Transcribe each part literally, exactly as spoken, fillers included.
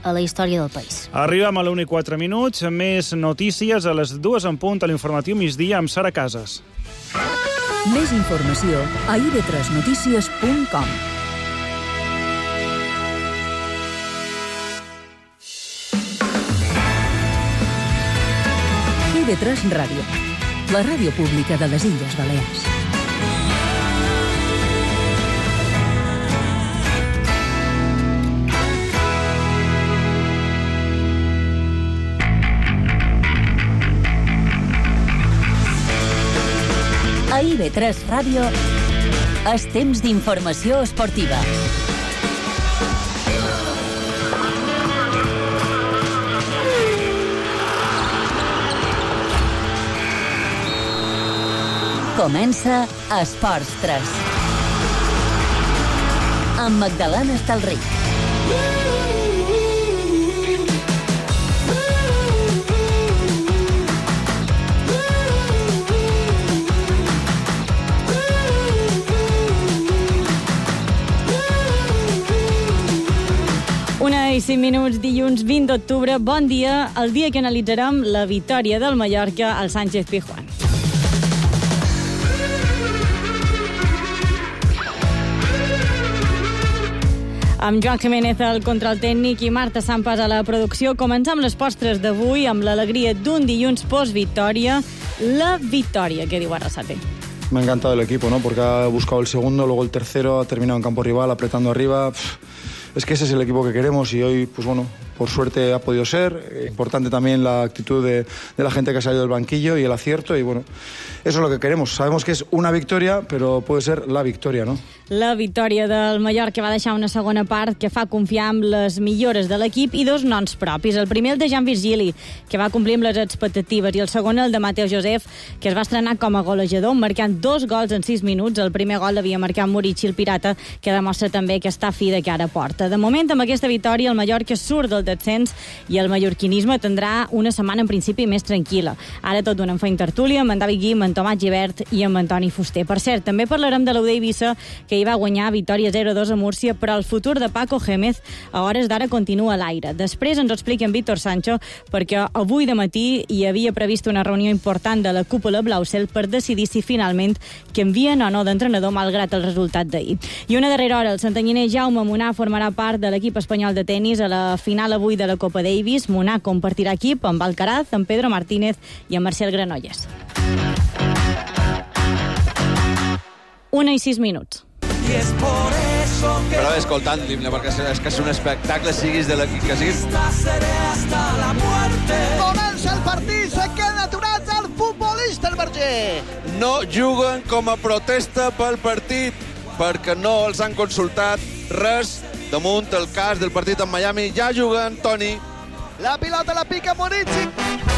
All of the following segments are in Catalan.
a la història del país. Arribem a l'una i quatre minuts. Més notícies a les dues en punt a l'informatiu migdia amb Sara Casas. Més informació a i be tres notícies punt com. i be tres Ràdio, la ràdio pública de les Illes Balears. A i be tres Ràdio, és temps d'informació esportiva. Comença Esports tres. Amb Magdalena Estalric. Una i cinc minuts, dilluns vint d'octubre. Bon dia, el dia que analitzarem la victòria del Mallorca al Sánchez Pizjuán. Amb Joan Jiménez al control tècnic i Marta Sampas a la producció, comencem les postres d'avui amb l'alegria d'un dilluns post-victòria. La victòria, que diu Arrasate. Me ha encantado el equipo, ¿no? Porque ha buscado el segundo, luego el tercero, ha terminado en campo rival, apretando arriba. Pff, es que ese es el equipo que queremos y hoy, pues bueno, por suerte ha podido ser. Importante también la actitud de, de la gente que ha salido del banquillo y el acierto, y bueno, eso es lo que queremos. Sabemos que es una victoria, pero puede ser la victoria, ¿no? La victòria del Mallorca va deixar una segona part que fa confiar en les millores de l'equip i dos noms propis. El primer, el de Jan Virgili, que va complir amb les expectatives, i el segon, el de Mateo Josef, que es va estrenar com a golejador, marcant dos gols en sis minuts. El primer gol l'havia marcat Murici, el pirata, que demostra també que està fi de cara a porta. De moment, amb aquesta victòria, el Mallorca surt del descens i el mallorquinisme tindrà una setmana en principi més tranquil·la. Ara tot donem feina tertúlia amb en David Guim, en Tomàs Gibert i amb Antoni Fuster. Per cert, també parlarem de l'U D Eivissa, que hi va guanyar victòria zero a dos a Múrcia, però el futur de Paco Gémez a hores d'ara continua a l'aire. Després ens ho explica en Víctor Sancho, perquè avui de matí hi havia previst una reunió important de la cúpula Blaucel per decidir si finalment canvien o no d'entrenador malgrat el resultat d'ahir. I una darrera hora, el santanyiner Jaume Munar formarà part de l'equip espanyol de tennis a la final avui de la Copa Davis. Munar compartirà equip amb Alcaraz, amb Pedro Martínez i amb Marcel Granollers. Una i sis minuts. Però escoltant l'himne, perquè és que és un espectacle, siguis de l'equip que siguis. Comença el partit, se queden aturats el futbolista el Verger. No juguen com a protesta pel partit, perquè no els han consultat res damunt el cas del partit en Miami. Ja juguen, Toni. La pilota la pica Murici.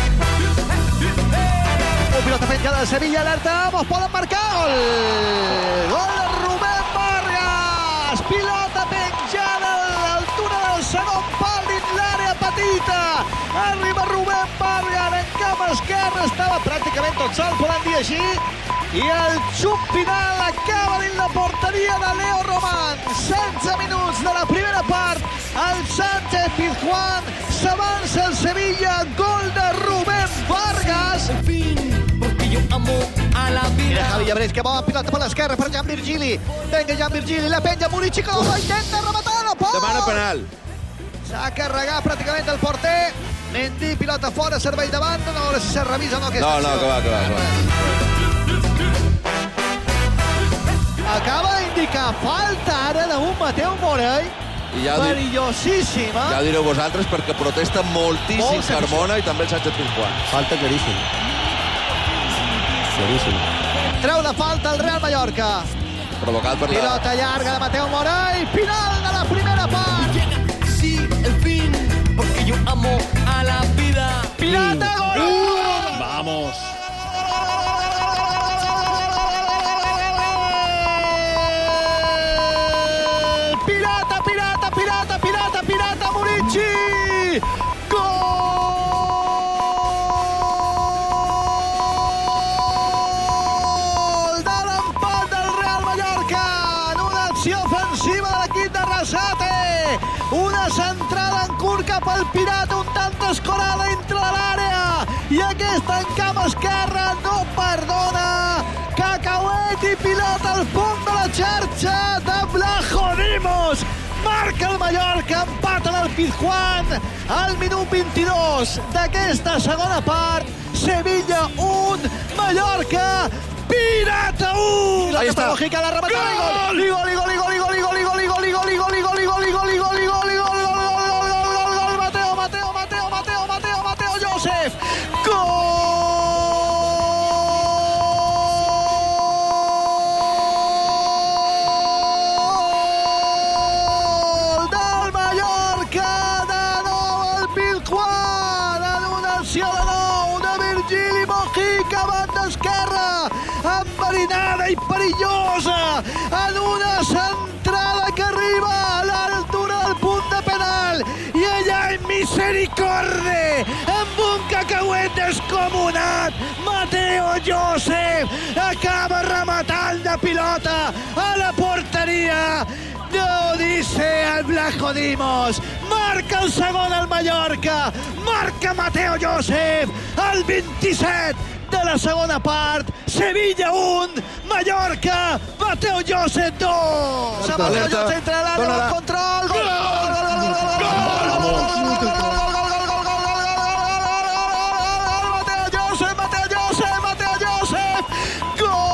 Un pilota penjada de Sevilla, alerta, mos poden marcar. Gol! Gol de Rubén Vargas. Pilota penjada a l'altura del segon pal dins l'àrea petita. Arriba Rubén Vargas en camp esquerre. Estava pràcticament tot sol, podem dir així. I el xup final acaba dins la porteria de Leo Román. setze minuts de la primera part. El Sánchez Pizjuán s'avança el Sevilla. Gol de Rubén Vargas. Yo amo a la vida. Mira Javi Llabrés, que va pilota per l'esquerra per Jan Virgili. Venga Jan Virgili, la penja Murici, que lo intenta rematar, no pot. Demana penal. S'ha carregat pràcticament el porter. Mendy, pilota fora, servei de banda. No veure si se revisa o no aquesta No, no, acció. que va, que va, que va. Acaba d'indicar falta ara d'un Mateu Morell. I ja ho dir- perillosíssima. Ja ho direu vosaltres, perquè protesta moltíssim Molt Carmona i també el Sánchez Pizjuán. Falta clarísima. Clarísima. Treu la falta el Real Mallorca. Provocat per la... Pilota llarga de Mateu Morell. Final de la primera part. Sí, el fin, porque yo amo a la vida. Pilota, gol! Uh, vamos! Pirata, pirata, pirata, pirata, pirata, Murici! Gol de l'empat del Real Mallorca en una acció ofensiva de l'equip de Arrasate. cap al Pirata, un tant d'escorada entre l'àrea, i aquesta en camp esquerra no perdona. Cacauet i pilota al fons de la xarxa de Blajodimos. Marca el Mallorca, empaten el Pizjuán al minut vint-i-dos d'aquesta segona part. Sevilla un, Mallorca Pirata un. Ahí está. Lógica, la rematada y gol. Y gol, y gol, y gol, y gol, y gol, y gol, y gol, y gol, y gol, y gol, y gol, y gol, y gol, y gol, y gol, gol, gol, Mateo, Mateo, Mateo, Mateo, Mateo, Mateo Joseph. Gol del Mallorca, de nou al Pizjuán, en una acció de nou de Virgili Mojica, banda esquerra, enverinada i perillosa, en una centrada que arriba a l'altura del punt de penal, i allà en misericorde, amb un cacauet descomunat, Mateo Joseph acaba rematant de pilota a la porteria. No dice el Blajodimos, marca el segon al Mallorca, marca Mateo Joseph, el vint-i-set de la segona part. Sevilla un, Mallorca, Mateo Joseph dos. Mateo Joseph entra a l'àrea, el control, gol, gol, gol, gol, gol, gol, gol, gol, Mateo Joseph, Mateo Joseph, Mateo Joseph, gol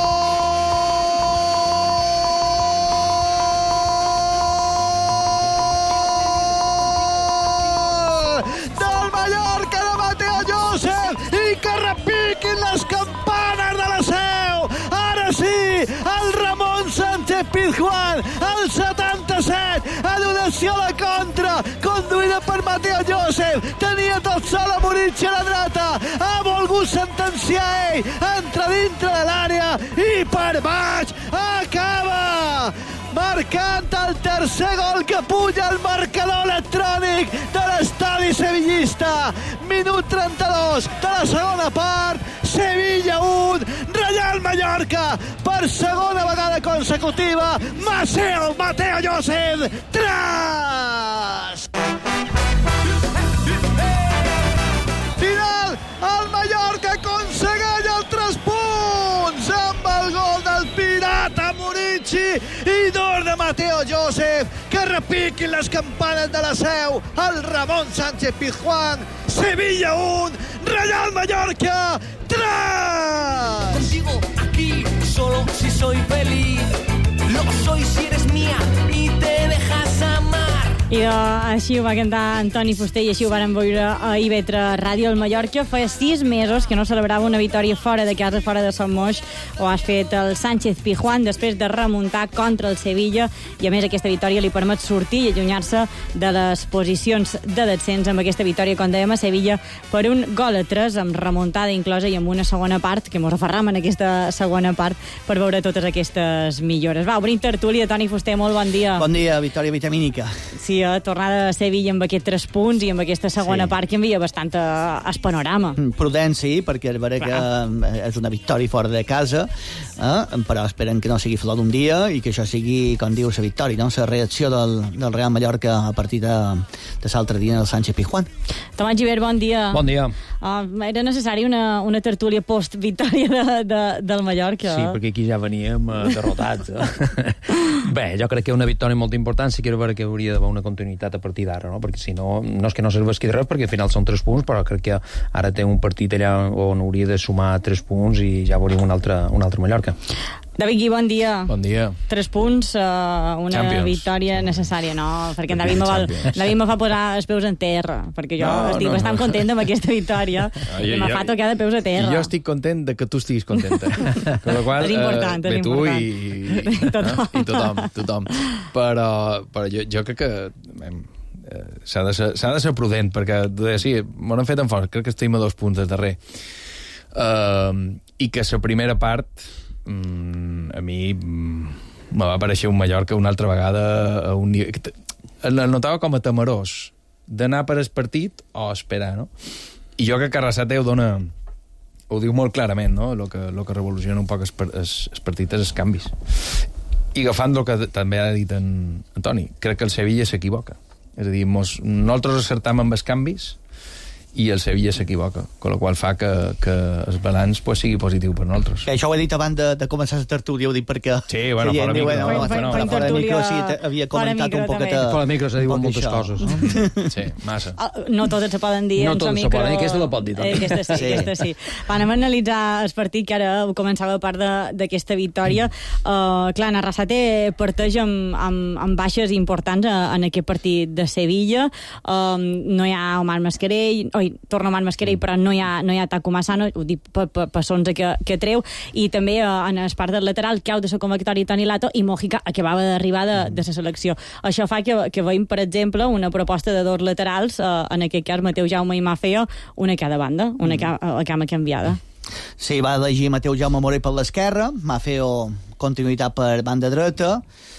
del Mallorca de Mateo Joseph, i que repiquin les campanes de la Seu. Ara sí, el Ramon Sánchez Pizjuán, el setanta-set, en una acció de contra, conduïda per Mateo Joseph, tenia tot sol a Murici a la dreta, ha volgut sentenciar ell, entra dintre de l'àrea i per baix acaba marcant el tercer gol que puja el marcador electrònic de l'estadi sevillista. Minut trenta-dos de la segona part, Sevilla un, Reial Mallorca per segona vegada consecutiva. Mateo, Mateo Joseph, tras! Final, el Mallorca aconsegueix el tres punts amb el gol del Pirata Murici i dos de Mateo Joseph. Que repiquin les campanes de la Seu, el Ramon Sánchez Pizjuán. Sevilla un, Real Mallorca tres. Contigo aquí, solo si soy feliz. Lo soy si eres mía y te dejas amar. I uh, així ho va cantar Antoni Fuster i així ho vàrem veure a I V tres Ràdio. El Mallorca feia sis mesos que no celebrava una victòria fora de casa, fora de Son Moix. Ho has fet el Sánchez Pizjuán després de remuntar contra el Sevilla, i a més aquesta victòria li permet sortir i allunyar-se de les posicions de descens amb aquesta victòria, com dèiem, a Sevilla per un gol a tres, amb remuntada inclosa i amb una segona part, que mos aferram en aquesta segona part per veure totes aquestes millores. Va, obrim tertúlia. Toni Fuster, molt bon dia. Bon dia, victòria vitamínica. Sí, eh? Tornada a Sevilla amb aquests tres punts i amb aquesta segona sí. part que envia bastant el panorama. Prudent, sí, perquè és vera que és una victòria fora de casa, eh? però esperen que no sigui flor d'un dia i que això sigui, com diu, la victòria, no? La reacció del, del Real Mallorca a partir de, de l'altre dia del Sánchez Pizjuán. Tomàs Gibert, bon dia. Bon dia. Uh, era necessari una, una tertúlia post-victòria de, de, del Mallorca. Sí, perquè aquí ja veníem uh, derrotats. Eh? Bé, jo crec que una victòria molt important, sí que era vera que hauria d'haver una continuïtat a partir d'ara, no? Perquè si no, no és que no serveixi de res, perquè al final són tres punts, però crec que ara té un partit allà on hauria de sumar tres punts i ja veuríem un altre, un altre Mallorca. David Gui, bon dia. Bon dia. Tres punts, uh, una Champions. Victòria necessària, no? Perquè en David me, val, David me fa posar els peus en terra, perquè jo no, estic no, bastant no. content amb aquesta victòria, no, i me fa tocar de peus a terra. I jo estic content de que tu estiguis contenta. Con la qual, és important, eh, és important. Tu i, i, tothom. No? I tothom, tothom. Però, però jo, jo crec que eh, s'ha de, ser, s'ha de ser prudent, perquè sí, m'ho han fet en fort, crec que estem a dos punts de darrer. Uh, I que la primera part a mi me va aparèixer un Mallorca una altra vegada a un nivell... El notava com a temerós d'anar per el partit o esperar, no? I jo crec que Arrasate ho dona... Ho diu molt clarament, no? El que, lo que revoluciona un poc els partits és els canvis. I agafant el que també ha dit en Antoni, crec que el Sevilla s'equivoca. És a dir, mos, nosaltres acertam amb els canvis i el Sevilla s'equivoca, amb la qual fa que, que el balanç pues, sigui positiu per nosaltres. Que això ho he dit abans de, de començar la tertúlia, ho dic perquè... Sí, bueno, fora micro. Bueno, bueno, bueno, bueno, fora micro sí, havia comentat un poquet... Fora micro se diuen moltes coses, no? Sí, massa. No totes se poden dir no en totes micro... se poden dir, aquesta la pot dir. Eh, aquesta sí, sí. aquesta sí. Va, anem a analitzar el partit, que ara començava a part d'aquesta victòria. Uh, clar, Arrasate parteix amb, amb, amb baixes importants en aquest partit de Sevilla. Um, no hi ha Omar Mascarell, oi, torna Omar Mascarell, però no hi ha, no hi ha Taco Massano, ho dic per, per, per sonze que, que treu, i també eh, en el part del lateral, cau de la convocatòria Toni Lato i Mojica acabava d'arribar de, de la selecció. Això fa que, que veiem, per exemple, una proposta de dos laterals, eh, en aquest cas Mateu Jaume i Mafeo, una a cada banda, una mm. a, a cama canviada. Sí, va elegir Mateu Jaume Morell per l'esquerra, Mafeo continuïtat per banda dreta.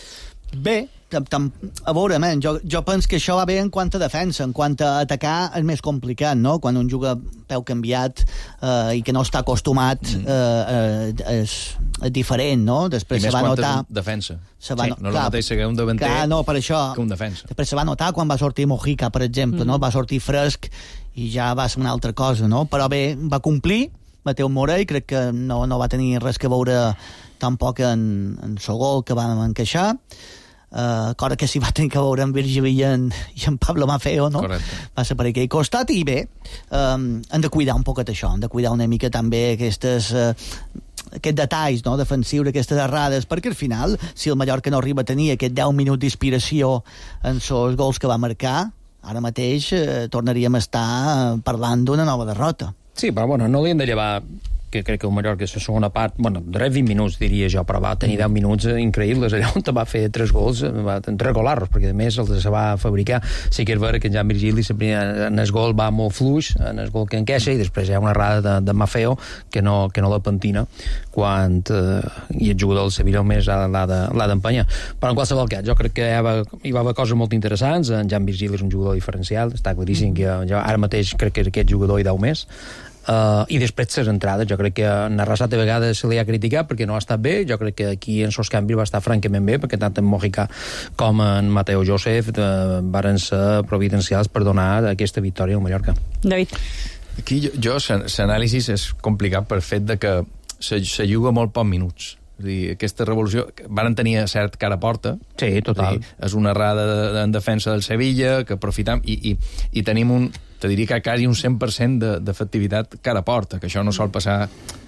Bé, tam, tam, a veure, man, jo, jo penso que això va bé en quant a defensa, en quant a atacar és més complicat, no? Quan un juga peu canviat eh, i que no està acostumat mm. eh, eh, és, és diferent, no? Després se va notar... defensa. Se va sí, no, no és el mateix ser un davanter clar, no, per això, que un defensa. Després se va notar quan va sortir Mojica, per exemple, mm. no? Va sortir fresc i ja va ser una altra cosa, no? Però bé, va complir Mateu Morell, crec que no, no va tenir res que veure tampoc en, en el gol que vam encaixar. Uh, cosa que s'hi va tenir que veure en Virgili i en, i en Pablo Mafeo, no? Correcte. Va ser per aquell costat, i bé, um, hem de cuidar un poquet això, hem de cuidar una mica també aquestes... Uh, aquests detalls, no?, defensius, aquestes errades, perquè al final, si el Mallorca no arriba a tenir aquest deu minuts d'inspiració en els gols que va marcar, ara mateix eh, tornaríem a estar parlant d'una nova derrota. Sí, però bueno, no li hem de llevar que crec que el Mallorca la segona part, bueno, darrers vint minuts diria jo, però va tenir deu minuts increïbles, allà on va fer tres gols, va, tres golarros, perquè a més els se va fabricar. Sí que és vera que en Jan Virgili en el gol va molt fluix, en el gol que encaixa, i després hi ha una errada de, de Mafeo que no, que no la pentina quan eh, i el jugador del Sevilla més l'ha d'empanyar. Però en qualsevol cas, jo crec que hi va, hi va haver coses molt interessants. En Jan Virgili és un jugador diferencial, està claríssim que jo ara mateix crec que aquest jugador hi deu més. Uh, i després les entrades, jo crec que en Arrasate a vegades se li ha criticat perquè no ha estat bé, jo crec que aquí en els canvis va estar francament bé, perquè tant en Mojica com en Mateo Josef uh, varen ser providencials per donar aquesta victòria al Mallorca. David. Aquí jo, jo l'anàlisi és complicat per fet de que se, se juga molt pocs minuts. És dir, aquesta revolució van tenir cert cara a porta. Sí, total. És, dir, és una errada de, de, en defensa del Sevilla que aprofitam i, i, i tenim un, te diria que quasi un cent per cent d'efectivitat cara a porta, que això no sol passar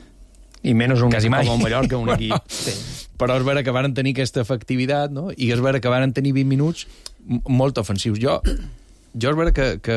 i menys un quasi mai. Com el Mallorca, un equip. Sí. Però és vera que van tenir aquesta efectivitat, no? I és vera que van tenir vint minuts molt ofensius. Jo, jo és vera que, que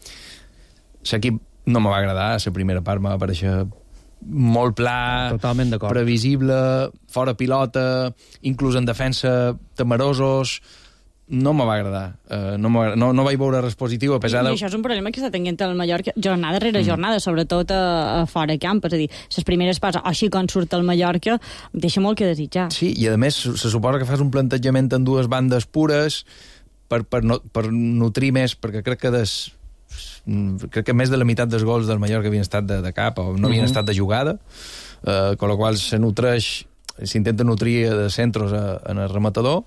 l'equip no me va agradar, la primera part me va aparèixer molt pla, previsible, fora pilota, inclús en defensa temerosos. No me va agradar. Uh, no, no, no vaig veure res positiu, a pesar de... I això és un problema que està tenint el Mallorca jornada rere jornada, mm. sobretot a, a fora camp. És a dir, les primeres parts, així com surt el Mallorca, deixa molt que desitjar. Sí, i a més se suposa que fas un plantejament en dues bandes pures per, per, no, per nutrir més, perquè crec que des... crec que més de la meitat dels gols del Mallorca havien estat de, de cap o no havien uh -huh. estat de jugada, eh, con la qual se nutreix, s'intenta nutrir de centros a, en el rematador,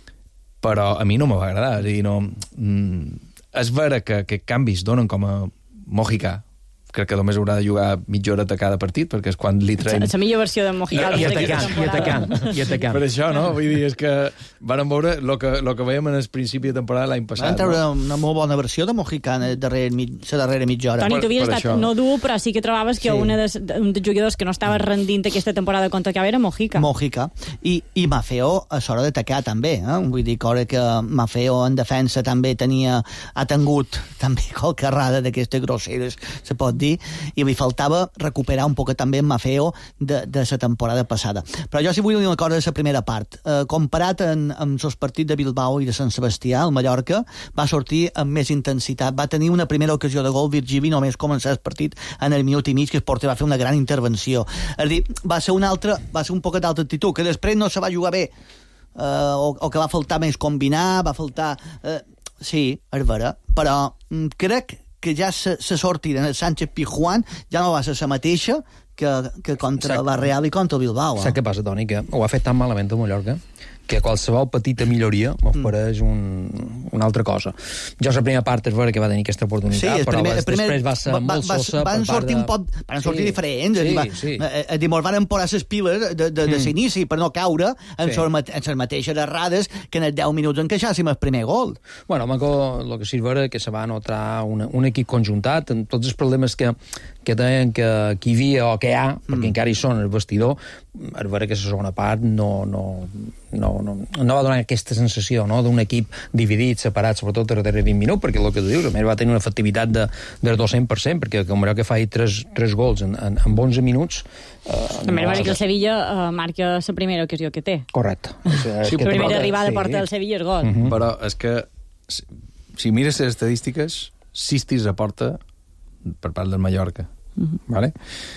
però a mi no me va agradar. És a dir, no, mm, és vera que, que canvis donen com a Mojica, crec que només haurà de jugar mitja hora a cada partit, perquè és quan li traiem... La millor versió de Mojica. I, i atacant, i atacant, i atacant. Per això, no? Vull dir, és que vàrem veure el que, lo que veiem en el principi de temporada l'any passat. Van treure no? una molt bona versió de Mojica en darrere, la darrera mitja hora. Toni, tu havies estat això. no dur, però sí que trobaves que sí. una de, un dels jugadors que no estava rendint aquesta temporada contra Cava era Mojica. Mojica. I, i Mafeo a l'hora d'atacar també, eh? Vull dir que, que Mafeo en defensa també tenia, ha tingut també qualque errada d'aquestes grosseres, se pot dir, i li faltava recuperar un poc també en Mafeo de, de la temporada passada. Però jo sí vull dir una cosa de la primera part. Eh, comparat en, amb els partits de Bilbao i de Sant Sebastià, el Mallorca va sortir amb més intensitat. Va tenir una primera ocasió de gol Virgili només començar el partit en el minut i mig, que el porter va fer una gran intervenció. És a dir, va ser una altra, va ser un poc d'altra actitud, que després no se va jugar bé, eh, o, o que va faltar més combinar, va faltar... Eh, sí, és vera, però mm, crec que ja se, se sortida en el Sánchez Pizjuán ja no va ser la mateixa que, que contra Exacte. la Real i contra el Bilbao. Eh? Saps què passa, Toni? Que ho ha fet tan malament el Mallorca que qualsevol petita milloria m'ofereix un, una altra cosa. Jo la primera part és vera que va tenir aquesta oportunitat, sí, però primer, les, primer, després va ser va, molt va, sosa van per part sortir de... un poc, van sí, sortir diferents, sí, va, sí. a dir, mos van posar les piles de, de, de Mm. l'inici per no caure en Sí. les mateixes errades que en els deu minuts en què xàssim el primer gol. Bueno, home, el que sí és vera que se va notar una, un equip conjuntat amb tots els problemes que, que deien que, que hi havia o que hi ha, mm. perquè encara hi són el vestidor, és vera que la segona part no, no, no, no, no va donar aquesta sensació, no?, d'un equip dividit, separat, sobretot els darrers vint minuts, perquè el que tu dius, a més va tenir una efectivitat de, del dos cents per cent, perquè com que fa tres, tres gols en, en, en onze minuts... Eh, També no, va dir que el Sevilla uh, marca la primera ocasió que té. Correcte. És, és Sí, que la primera toca, arribada sí. porta del Sevilla és gol. Mm-hmm. Però és que, si, si mires les estadístiques, sis tirs a porta per part del Mallorca. Mm-hmm. Vale?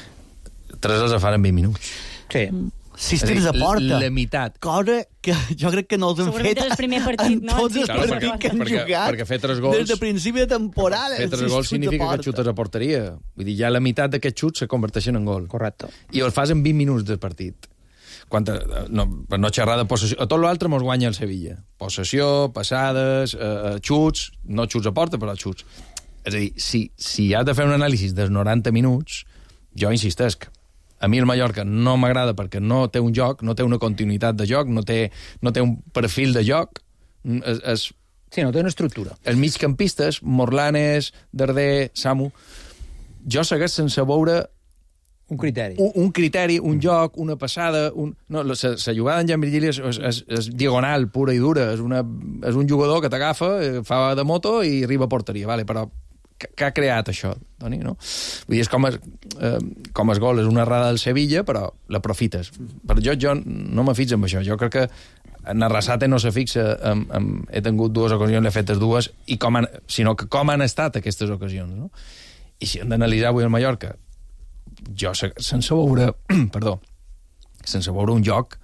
Tres els fan en vint minuts. Sí. Sis tirs a porta. La meitat. Cosa que jo crec que no els han Segurament fet és el primer partit, en no? tots els Claro, partits perquè- que han perquè- jugat perquè fer tres gols- des de principi de temporada. Fer tres sis gols xuts a significa porta. que xutes a porteria. Vull dir, ja la meitat d'aquests xuts se converteixen en gol. Correcte. I els fas en vint minuts del partit. Quan, no, per no xerrar de possessió... A tot l'altre mos guanya el Sevilla. Possessió, passades, eh, xuts, no xuts a porta, però xuts. És a dir, si, si has de fer un anàlisi dels noranta minuts, jo insistesc, a mi el Mallorca no m'agrada perquè no té un joc, no té una continuïtat de joc, no té, no té un perfil de joc. Es, es, sí, no té una estructura. Els migcampistes, Morlanes, Darder, Samu, jo segueix sense veure un criteri. Un, un criteri, un joc, una passada... Un... No, la, la jugada d'en Jan Virgili és, és, és, és diagonal, pura i dura. És, una, és un jugador que t'agafa, fa de moto i arriba a porteria, vale? Però que, que ha creat això, Toni, no? Vull dir, és com es, eh, com es gol, és una errada del Sevilla, però l'aprofites. Però jo, jo no me fixo en això. Jo crec que en Arrasate no se fixa en, en, he tingut dues ocasions, l'he fetes dues, i com han, sinó que com han estat aquestes ocasions, no? I si hem d'analitzar avui el Mallorca, jo sense veure, perdó, sense veure un joc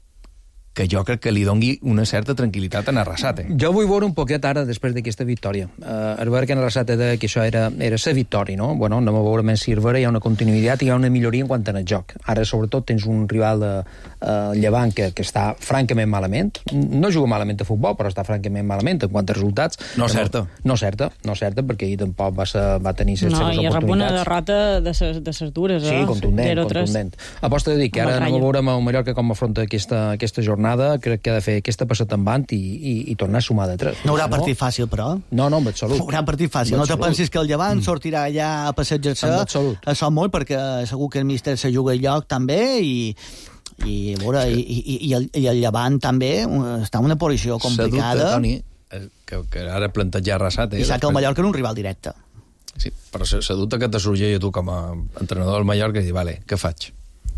que jo crec que li dongui una certa tranquil·litat a Arrasate. Jo vull veure un poquet ara, després d'aquesta victòria. Uh, el veure que en Arrasate deia que això era, era sa victòria, no? Bueno, anem a veure més si el veure hi ha una continuïtat i hi ha una milloria en quant al joc. Ara, sobretot, tens un rival de uh, Llevant que, que està francament malament. No juga malament a futbol, però està francament malament en quant a resultats. No certa. No, no certa, no certa, perquè ahir tampoc va, ser, va tenir les no, seves oportunitats. No, i rep una derrota de ses, de ses dures, sí, eh? contundent, zero tres. contundent. Aposta de dir que ara anem a veure amb el Mallorca com afronta aquesta, aquesta jornada. Crec que ha de fer aquesta passada en band i, i, i tornar a sumar de tres. No haurà no? partit fàcil, però. No, no, en absolut. No haurà partit fàcil. No te pensis que el Llevant mm. sortirà allà a passejar-se a Son molt, perquè segur que el míster se juga el lloc també i i, veure, i, i, i, el, i el Llevant també està en una posició complicada. Se dubta, Toni, que, que ara plantejar Arrasate... I sap que el Mallorca és un rival directe. Sí, però se, se dubta que te sorgeix a tu com a entrenador del Mallorca i dir, vale, què faig?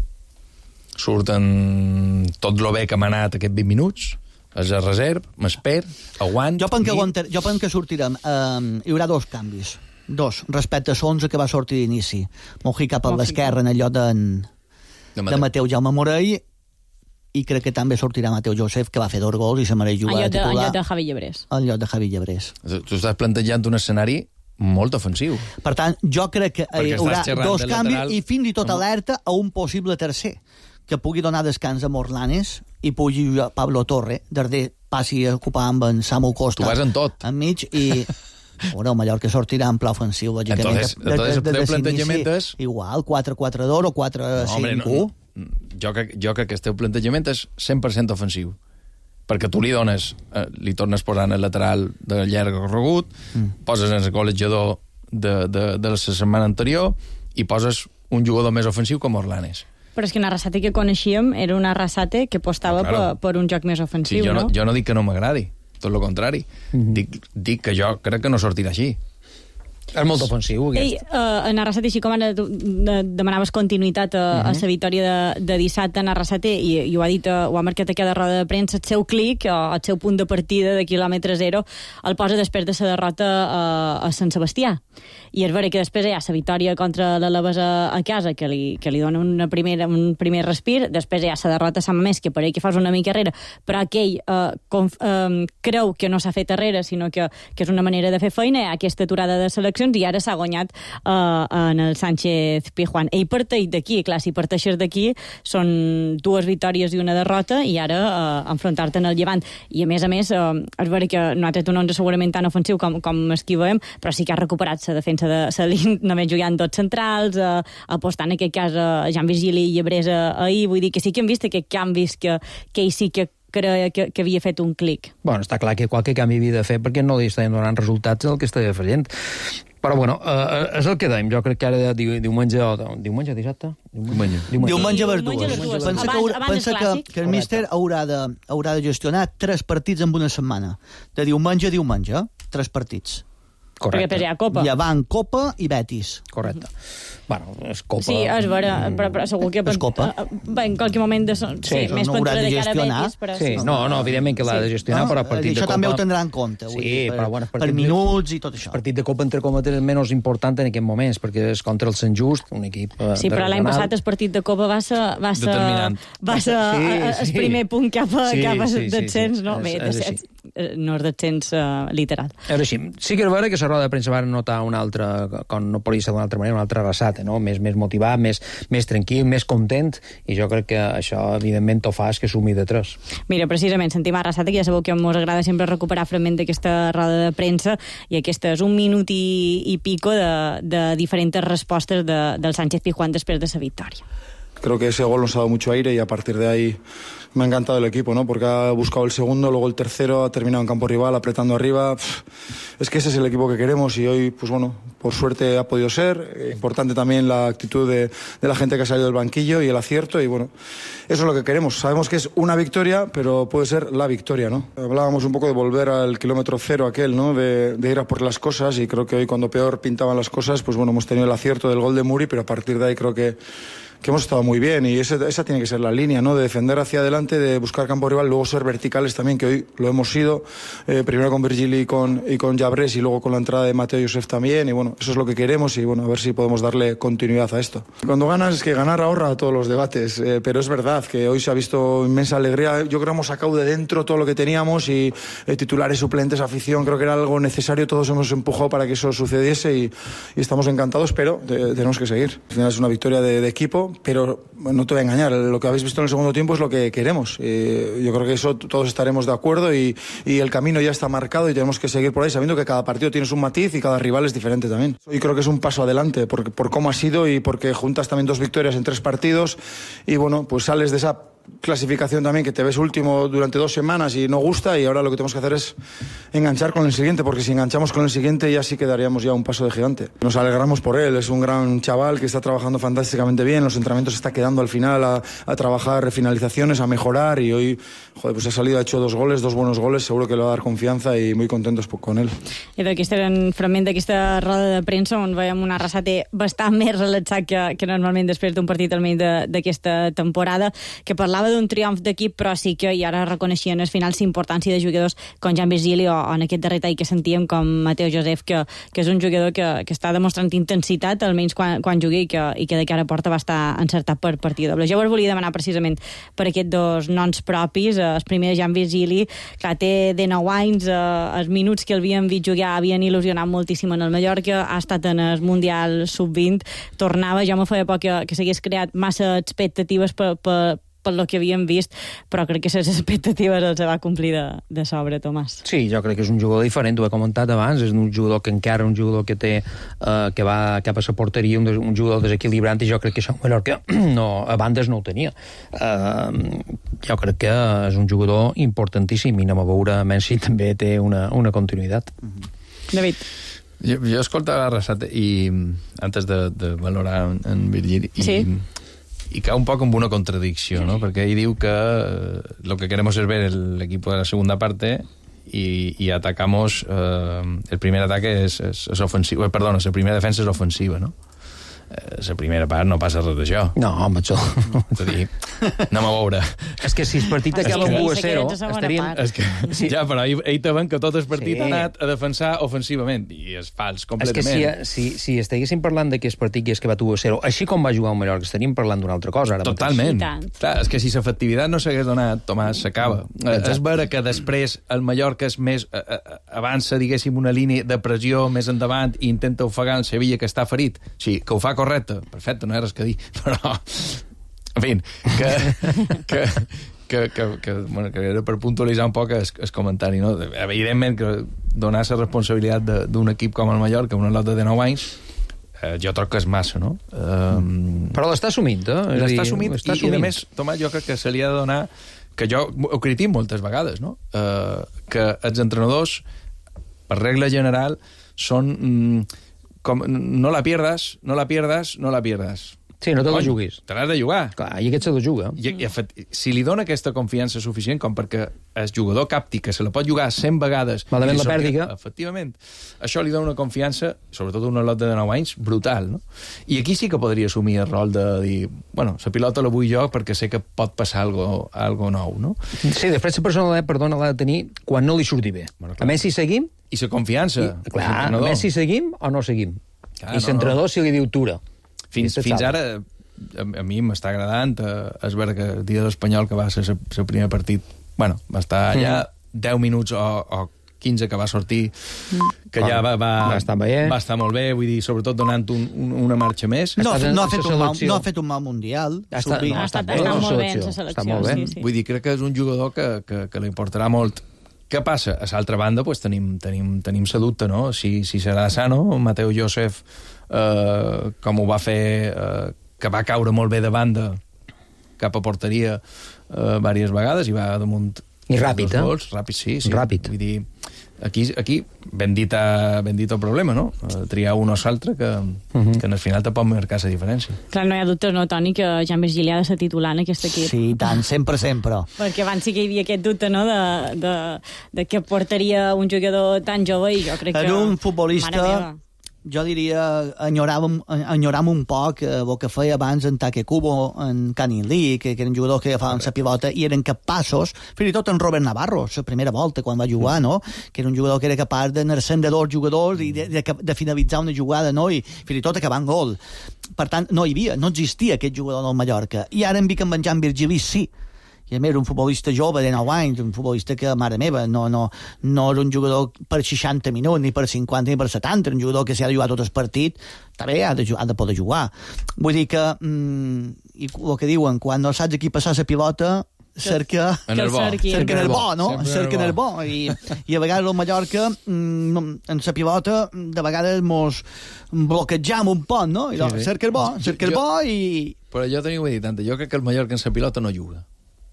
Surten tot lo bé que m'ha anat aquests vint minuts, es reserv, m'esper, aguant... Jo penso que, i... aguantar, jo penso que sortirem. Eh, hi haurà dos canvis. Dos, respecte a l'onze que va sortir d'inici. Mojica per l'esquerra en el lloc de, de, de Mateu Jaume Morell, i crec que també sortirà Mateu Josef, que va fer dos gols i se mereix jugar a de titular. En lloc de Javi Llebrés. En lloc de Javi Llebrés. Tu estàs plantejant un escenari molt ofensiu. Per tant, jo crec que hi haurà dos canvis lateral... i fins i tot alerta a un possible tercer, que pugui donar descans a Morlanes i pugui jugar Pablo Torre, Darder passi a ocupar amb en Samu Costa. Tu vas en tot. Enmig i... Bueno, el Mallorca sortirà en pla ofensiu, lògicament. Entonces, de, entonces de, de, de el plantejament és... Igual, quatre quatre dos o quatre cinc u. No, no, jo, crec, jo crec que el teu plantejament és cent per cent ofensiu. Perquè tu li dones, eh, li tornes posant el lateral de llarg recorregut, mm. poses el golejador de, de, de la setmana anterior i poses un jugador més ofensiu com Orlanes. Però és que una Arrasate que coneixíem era una Arrasate que apostava no, claro. per, per un joc més ofensiu, sí, jo no? no? Jo no dic que no m'agradi, tot el contrari. Mm-hmm. Dic, dic que jo crec que no sortirà així. És molt ofensiu, Ei, uh, en Arrasate, així com ara tu de, demanaves continuïtat a, uh-huh. a la victòria de, de dissabte en Arrasate, i, i ho ha dit, uh, ho ha marcat a cada roda de premsa, el seu clic, uh, el seu punt de partida de quilòmetre zero, el posa després de la derrota uh, a Sant Sebastià. I és vera que després hi ha la victòria contra l'Alaves a, a casa, que li, que li dona una primera, un primer respir, després hi ha la derrota a Sant Mamés, que per ell que fas una mica arrere, però aquell uh, conf, uh, creu que no s'ha fet arrere, sinó que, que és una manera de fer feina, hi ha aquesta aturada de selecció, accions i ara s'ha guanyat eh, en el Sánchez Pizjuán. Ell parteix d'aquí, clar, si parteixes d'aquí són dues victòries i una derrota i ara eh, enfrontar-te en el Llevant. I a més a més, eh, és vera que no ha tret un onze segurament tan ofensiu com, com es que veiem, però sí que ha recuperat la defensa de Salín, només jugant dos centrals, eh, apostant en aquest cas a Jan Virgili i Llebresa ahir, vull dir que sí que hem vist aquests canvis que, que ell sí que creia que, que havia fet un clic. Bueno, està clar que qualque canvi havia de fer perquè no li estaven donant resultats el que estava fent. Però, bueno, uh, és el que dèiem. Jo crec que ara diu, diumenge... O, diumenge, dissabte? Diumenge. Diumenge, diumenge a les dues. dues. dues. Pensa, Abans, que, haurà, abans pensa que, que el míster haurà de, haurà de gestionar tres partits en una setmana. De diumenge a diumenge, tres partits. Correcte. Perquè hi ha Copa. Llevant, Copa i Betis. Correcte. Bueno, és Copa... Sí, és vera, però, però segur que... És Copa. Bé, en qualque moment de... Sí, sí més no pintura de, de cara a Betis, però... Sí, no, no, evidentment que l'ha sí. de gestionar, no, però partit de això Copa... també ho tindrà en compte. Sí, dir, per, però bueno, per minuts i tot això. El partit de Copa, entre cometes, és menys important en aquests moments, perquè és contra el Sant Just, un equip... Eh, sí, però l'any passat el partit de Copa va ser... Va ser determinant. Va ser sí, el sí. primer punt cap a, sí, cap a sí, descens, sí, sí. no? Bé, És, descens, no és descens uh, literal. Ara sí, sí que és vera que la roda de premsa va notar una altra, com no podia ser d'una altra manera, una altra rassata, no? Més, més motivat, més, més tranquil, més content, i jo crec que això, evidentment, ho fa és que sumi de tres. Mira, precisament, sentim a Rassata, que ja sabeu que ens agrada sempre recuperar fragment d'aquesta roda de premsa, i aquesta és un minut i, i pico de, de diferents respostes de, del Sánchez Pizjuán després de la victòria. Creo que ese gol nos ha dado mucho aire y a partir de ahí me ha encantado el equipo, ¿no? Porque ha buscado el segundo, luego el tercero, ha terminado en campo rival, apretando arriba. Es que ese es el equipo que queremos y hoy, pues bueno, por suerte ha podido ser. Importante también la actitud de, de la gente que ha salido del banquillo y el acierto y bueno, eso es lo que queremos. Sabemos que es una victoria, pero puede ser la victoria, ¿no? Hablábamos un poco de volver al kilómetro cero aquel, ¿no? De, de ir a por las cosas y creo que hoy cuando peor pintaban las cosas, pues bueno, hemos tenido el acierto del gol de Muri, pero a partir de ahí creo que que hemos estado muy bien y ese, esa tiene que ser la línea, ¿no? De defender hacia adelante, de buscar campo rival, luego ser verticales también, que hoy lo hemos sido, eh, primero con Virgili y con, y con Llabrés y luego con la entrada de Mateo Josef también y bueno, eso es lo que queremos y bueno, a ver si podemos darle continuidad a esto. Cuando ganas, es que ganar ahorra todos los debates, eh, pero es verdad que hoy se ha visto inmensa alegría, yo creo que hemos sacado de dentro todo lo que teníamos y eh, titulares, suplentes, afición, creo que era algo necesario, todos hemos empujado para que eso sucediese y, y estamos encantados, pero de, tenemos que seguir. Al final es una victoria de, de equipo, pero no te voy a engañar, lo que habéis visto en el segundo tiempo es lo que queremos. Eh, yo creo que eso todos estaremos de acuerdo y, y el camino ya está marcado y tenemos que seguir por ahí sabiendo que cada partido tiene un matiz y cada rival es diferente también. Y creo que es un paso adelante por, por cómo ha sido y porque juntas también dos victorias en tres partidos y bueno, pues sales de esa clasificación también que te ves último durante dos semanas y no gusta y ahora lo que tenemos que hacer es enganchar con el siguiente porque si enganchamos con el siguiente ya sí que daríamos ya un paso de gigante. Nos alegramos por él, es un gran chaval que está trabajando fantásticamente bien, los entrenamientos se está quedando al final a, a trabajar finalizaciones, a mejorar y hoy joder, pues ha salido, ha hecho dos goles, dos buenos goles, seguro que le va a dar confianza i muy contentos con él. I d'aquest era un fragment d'aquesta roda de premsa on veiem una Arrasate bastant més relaxat que, que normalment després d'un partit al mig d'aquesta temporada, que parlava d'un triomf d'equip, però sí que i ara reconeixien al final la importància de jugadors com Jan Virgili o, o en aquest darrer tall que sentíem com Mateo Josef, que, que és un jugador que, que està demostrant intensitat, almenys quan, quan jugui, i que, i que de cara a porta va estar encertat per partit doble. Jo us volia demanar precisament per aquests dos noms propis. El primer, Jan Virgili, clar, té de nou anys, eh, els minuts que l'havien vist jugar havien il·lusionat moltíssim en el Mallorca, ha estat en el Mundial sub vint, tornava, jo me feia por que, que s'hagués creat massa expectatives per, per, per lo que havíem vist, però crec que les expectatives els va complir de, de sobre, Tomàs. Sí, jo crec que és un jugador diferent, ho he comentat abans, és un jugador que encara un jugador que té eh, que va cap a la porteria, un, un jugador desequilibrant, i jo crec que això Mallorca no, a bandes no ho tenia. Eh, jo crec que és un jugador importantíssim i anem a veure si també té una, una continuïtat. Mm-hmm. David. Jo, jo escoltava Arrasate i antes de, de valorar en, en Virgili i, sí. y cae un poco en una contradicción, ¿no? Porque ahí digo que eh, lo que queremos es ver el equipo de la segunda parte y, y atacamos, eh, el primer ataque es, es, es ofensivo, perdón, la primera defensa es ofensiva, ¿no? la primera part no passa res d'això. No, home, això... És a dir, anem a veure. És que si el partit acaba amb u a zero, estaríem... És que, sí. Ja, però ell, ell te ven que tot el partit sí. ha anat a defensar ofensivament, i és fals, completament. És que si, si, si estiguéssim parlant d'aquest partit que és que va u a zero, així com va jugar el Mallorca, estaríem parlant d'una altra cosa. Ara Totalment. Clar, és que si l'efectivitat no s'hagués donat, Tomàs, s'acaba. És vera que després el Mallorca és més... Eh, eh, avança, diguéssim, una línia de pressió més endavant i intenta ofegar el Sevilla, que està ferit. Sí, que ho fa correcte, perfecte, no hi ha res que dir, però, en fi, que, que, que, que, que, bueno, que era per puntualitzar un poc el, el comentari, no? Evidentment que donar la responsabilitat d'un equip com el Mallorca, una lota de nou anys, eh, jo troc que és massa, no? Um, però l'està assumint, eh? L'està assumint, i, i a més, Tomàs, jo crec que se li ha de donar, que jo ho critico moltes vegades, no? Uh, que els entrenadors, per regla general, són... Mm, com, no la pierdas, no la pierdas, no la pierdas. Sí, no te la juguis. Te l'has de jugar. Clar, i aquest se la juga. I, i, si li dona aquesta confiança suficient com perquè el jugador capti que se la pot jugar cent vegades... Malament la pèrdiga. Efectivament. Això li dona una confiança, sobretot una lota de nou anys, brutal, no? I aquí sí que podria assumir el rol de dir, bueno, la pilota la vull jo perquè sé que pot passar algo, algo nou, no? Sí, després la persona, perdona, l'ha de tenir quan no li surti bé. Bueno, a més, si seguim... I la confiança. I, clar, a més, si seguim o no seguim. Clar, I l'entrenador, no, no. si li diu tura. Fins, fins ara, a, a mi m'està agradant, eh, és vera que el dia de l'Espanyol, que va ser el primer partit, bueno, va estar allà mm. deu minuts o, o quinze que va sortir, que ja va, va, va, estar va estar molt bé, vull dir, sobretot donant un, un, una marxa més. No, no, ha fet un mal, no ha fet un mal mundial. Ha estat, no, ha estat, està molt bé en la selecció. Molt bé. Sí, sí. Vull dir, crec que és un jugador que, que, que li importarà molt. Què passa? A l'altra banda, pues, tenim, tenim, tenim sa dubte, no? Si, si serà sano, Mateu Josef, eh, com ho va fer, eh, que va caure molt bé de banda cap a porteria eh, diverses vegades i va damunt... I ràpid, eh? Gols. Ràpid, sí, sí. Ràpid. Vull dir, aquí, aquí ben, dit a, ben dit el problema, no? Triar un o l'altre que, uh -huh. que en el final te pot marcar la diferència. Clar, no hi ha dubtes, no, Toni, que Jan Virgili ha de ser titular en aquest equip. Sí, tant, sempre, sempre. Perquè abans sí que hi havia aquest dubte, no?, de, de, de que portaria un jugador tan jove i jo crec que... Era un futbolista... Jo diria, enyoràvem, enyoràvem un poc eh, el que feia abans en Take Kubo, en Canin Lee, que, que eren jugadors que agafaven la pilota i eren capaços, fins i tot en Robert Navarro, la primera volta quan va jugar, no?, que era un jugador que era capaç d'anar-se'n de dos jugadors i de, de, de finalitzar una jugada, no?, i fins i tot acabar en gol. Per tant, no hi havia, no existia aquest jugador del Mallorca. I ara em vi que amb en Jan Virgili sí. I a més, un futbolista jove de nou anys, un futbolista que, mare meva, no, no, no era un jugador per seixanta minuts, ni per cinquanta, ni per setanta, era un jugador que s'ha de jugar tot el partit, també ha de, ha de poder jugar. Vull dir que, mm, i el que diuen, quan no saps aquí passar la pilota, cerca en el bo, cerca en el bo, no? Cerca en el bo. I, i a vegades el Mallorca, mm, en la pilota, de vegades mos bloquejam un poc, no? I sí, sí. Cerca el bo, cerca el bo i... Però jo teniu dit tant, jo crec que el Mallorca en la pilota no juga.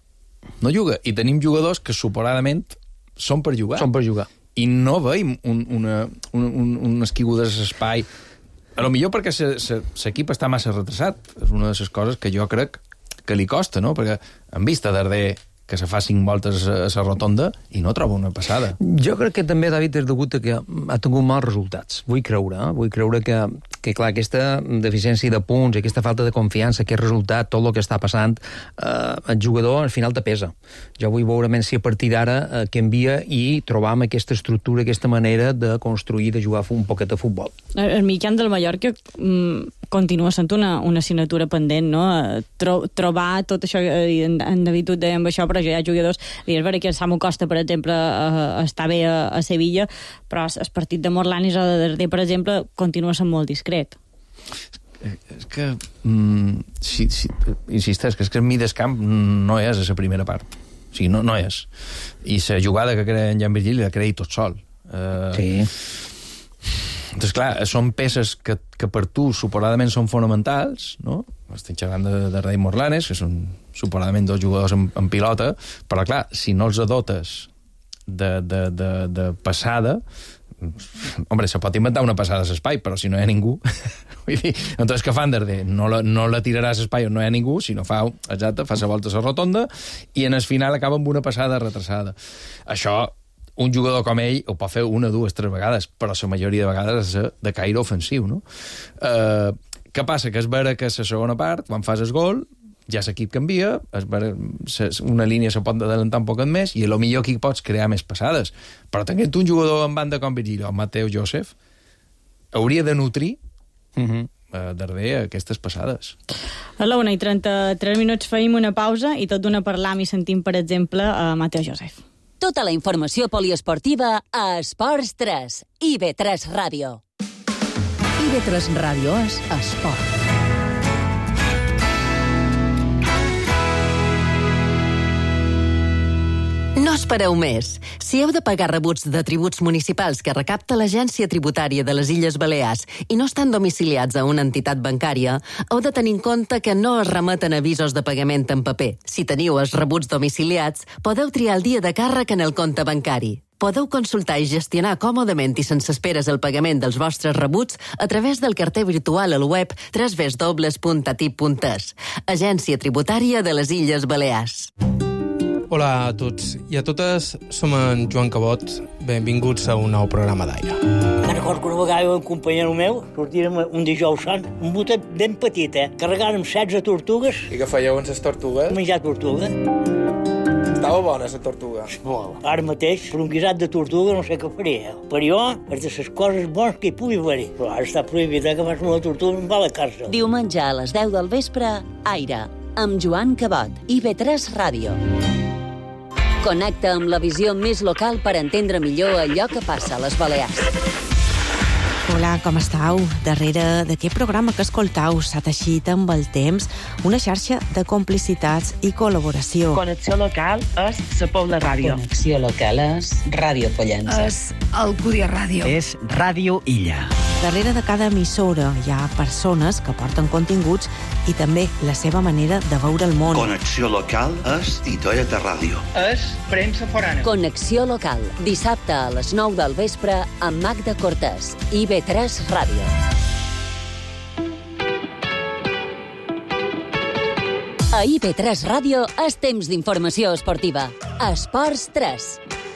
No juga, i tenim jugadors que suposadament són per jugar. Són per jugar. I no veiem un, una, un, un, un esquiu de l'espai. A lo millor perquè l'equip està massa retrasat. És una de les coses que jo crec que li costa, no? Perquè en vista d'Arder que se fa cinc voltes a la rotonda i no troba una passada. Jo crec que també, David, és degut a que ha tingut mals resultats. Vull creure, eh? Vull creure que, que, clar, aquesta deficiència de punts, aquesta falta de confiança, aquest resultat, tot el que està passant, eh, el jugador al final te pesa. Jo vull veure si a partir d'ara eh, canvia i trobar aquesta estructura, aquesta manera de construir, de jugar un poquet de futbol. El mitjan del Mallorca mm, continua sent una, una assignatura pendent, no? Tro, trobar tot això, en, en David ho dèiem això, però ja hi ha jugadors, i és veritat que Samu Costa, per exemple, eh, està bé a, a Sevilla, però el partit de Morlanis o de Darder, per exemple, continua sent molt discret. És que, mm, si, si, insisteix, que és que el mig del camp no és a la primera part. O sigui, no, no és. I la jugada que crea en Jan Virgili la crea tot sol. Uh, sí. Doncs clar, són peces que, que per tu suposadament són fonamentals, no? Estic xerrant de, de Rei Morlanes, que són suposadament dos jugadors en, en pilota, però clar, si no els adotes de, de, de, de passada, hombre, se pot inventar una passada a l'espai, però si no hi ha ningú, vull dir, entonces què fan d'Arder? No la, no la tirarà a l'espai on no hi ha ningú, sinó fa, exacte, fa la volta a la rotonda i en el final acaba amb una passada retrasada. Això, un jugador com ell ho pot fer una, dues, tres vegades, però la majoria de vegades és de caire ofensiu, no? Eh... Uh, Què passa? Que és vera que la segona part, quan fas el gol, ja l'equip canvia, és vera, una línia se pot adelantar un poc més, i a lo millor aquí pots crear més passades. Però tenint un jugador en banda com Virgili o Mateo Joseph, hauria de nutrir uh-huh. eh, darrere aquestes passades. A la una i trenta-tres minuts feim una pausa i tot d'una parlam i sentim, per exemple, a Mateo Joseph. Tota la informació poliesportiva a Esports tres, I B tres Ràdio. I B tres Ràdio és esport. No espereu més. Si heu de pagar rebuts de tributs municipals que recapta l'Agència Tributària de les Illes Balears i no estan domiciliats a una entitat bancària, heu de tenir en compte que no es remeten avisos de pagament en paper. Si teniu els rebuts domiciliats, podeu triar el dia de càrrec en el compte bancari. Podeu consultar i gestionar còmodament i sense esperes el pagament dels vostres rebuts a través del carter virtual al web w w w punt a t i p punt e s. Agència Tributària de les Illes Balears. Hola a tots i a totes, som en Joan Cabot. Benvinguts a un nou programa d'Aire. Me'n recordo que una vegada un companyero meu sortírem un dijous sant, un botet ben petit, eh? Carregàrem setze tortugues. I què fèieu amb les tortugues? Menjar tortuga. Estava bona, la tortuga? Molt. Ara mateix, per un guisat de tortuga no sé què faria. Per jo, és de les coses bones que hi pugui haver-hi. Però ara està prohibit, eh, que fas una tortuga i em va a la càrcel. Diumenge a les deu del vespre, Aire, amb Joan Cabot, I B tres Ràdio. Connecta amb la visió més local per entendre millor allò que passa a les Balears. Hola, com estàu? Darrere d'aquest programa que escoltau s'ha teixit amb el temps una xarxa de complicitats i col·laboració. Connexió local és la Pobla Ràdio. Connexió local és Ràdio Pollença. És Alcúdia Ràdio. És Ràdio Illa. Darrere de cada emissora hi ha persones que porten continguts i també la seva manera de veure el món. Connexió local és Titoia de Ràdio. És premsa forana. Connexió local, dissabte a les nou del vespre amb Magda Cortés, I B tres Ràdio. A I B tres Ràdio és temps d'informació esportiva. Esports tres.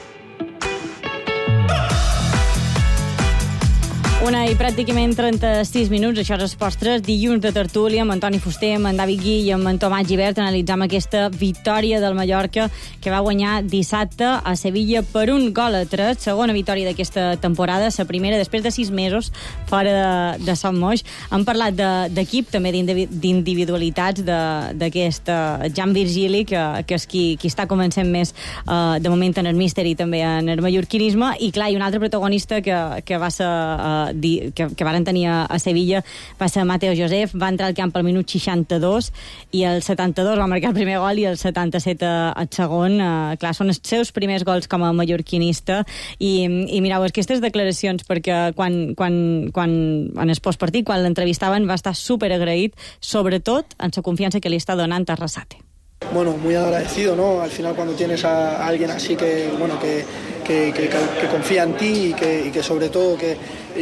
Una i pràcticament trenta-sis minuts, això és Esports tres, dilluns de tertúlia amb Antoni Fuster, amb en David Gui i amb en Tomàs Gibert. Analitzam aquesta victòria del Mallorca que va guanyar dissabte a Sevilla per un gol a tres, segona victòria d'aquesta temporada, la primera després de sis mesos fora de, de Sant Moix. Hem parlat d'equip, de, també d'individualitats d'aquest Jan Virgili, que, que és qui, qui està començant més uh, de moment en el míster i també en el mallorquinisme, i clar, i un altre protagonista que, que va ser uh, que, que varen tenir a Sevilla va ser Mateo Joseph, va entrar al camp al minut seixanta-dos i el setanta-dos va marcar el primer gol i el setanta-set el segon. Uh, clar, són els seus primers gols com a mallorquinista i, i mireu, aquestes declaracions, perquè quan, quan, quan en el postpartit, quan l'entrevistaven, va estar superagraït, sobretot en la confiança que li està donant a Arrasate. Bueno, muy agradecido, ¿no? Al final cuando tienes a alguien así que, bueno, que, que, que, que confía en ti y que, y que sobre todo que,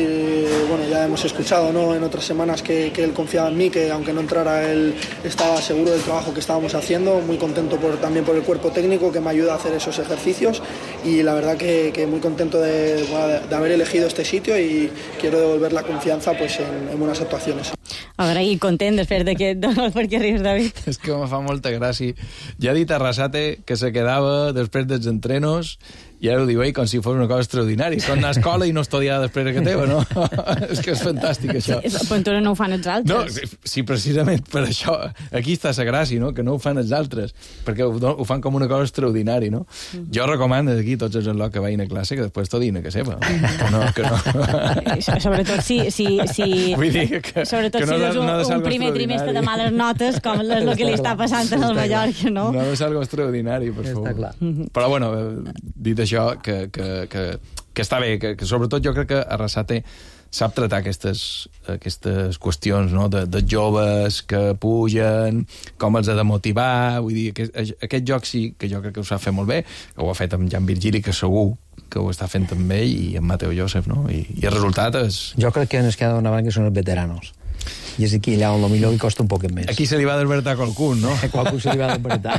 eh, bueno, ya hemos escuchado, ¿no? En otras semanas que, que él confiaba en mí, que aunque no entrara él estaba seguro del trabajo que estábamos haciendo, muy contento por, también por el cuerpo técnico que me ayuda a hacer esos ejercicios y la verdad que, que muy contento de, bueno, de, de haber elegido este sitio y quiero devolver la confianza pues en, en buenas actuaciones. A veure, i content després d'aquest gol, perquè rius, David? És que me fa molta gràcia. Ja ha dit Arrasate que se quedava després dels entrenos i ara ho diu ell com si fos una cosa extraordinària. Com anar a escola i no estudiar després que teva, no? És que és fantàstic, això. Sí, però no ho fan els altres. No, sí, precisament per això. Aquí està la gràcia, no? Que no ho fan els altres, perquè ho, ho fan com una cosa extraordinària, no? Mm. Jo recomano d'aquí tots els enlocs que vagin a classe que després t'ho diguin a que seva. Que no, que no. Sobretot si... si, si Vull dir que... Sobretot que no si és un, no un primer trimestre de males notes, com és el que li està passant al Mallorca, no? No és algo extraordinari, per favor. Està clar. Però, bueno, dit això, que, que, que, que està bé, que, que sobretot jo crec que Arrasate sap tratar aquestes, aquestes qüestions, no? de, de joves que pugen, com els ha de motivar, vull dir, aquest, aquest joc sí que jo crec que ho sap fer molt bé, que ho ha fet amb Jan Virgili, que segur que ho està fent també, i amb Mateo Joseph, no? I, i el resultat és... Jo crec que ens queda una banda que són els veteranos. I és aquí, allà on potser li costa un poc més. Aquí se li va desbertar qualcú, no? Qualcú se li va desbertar.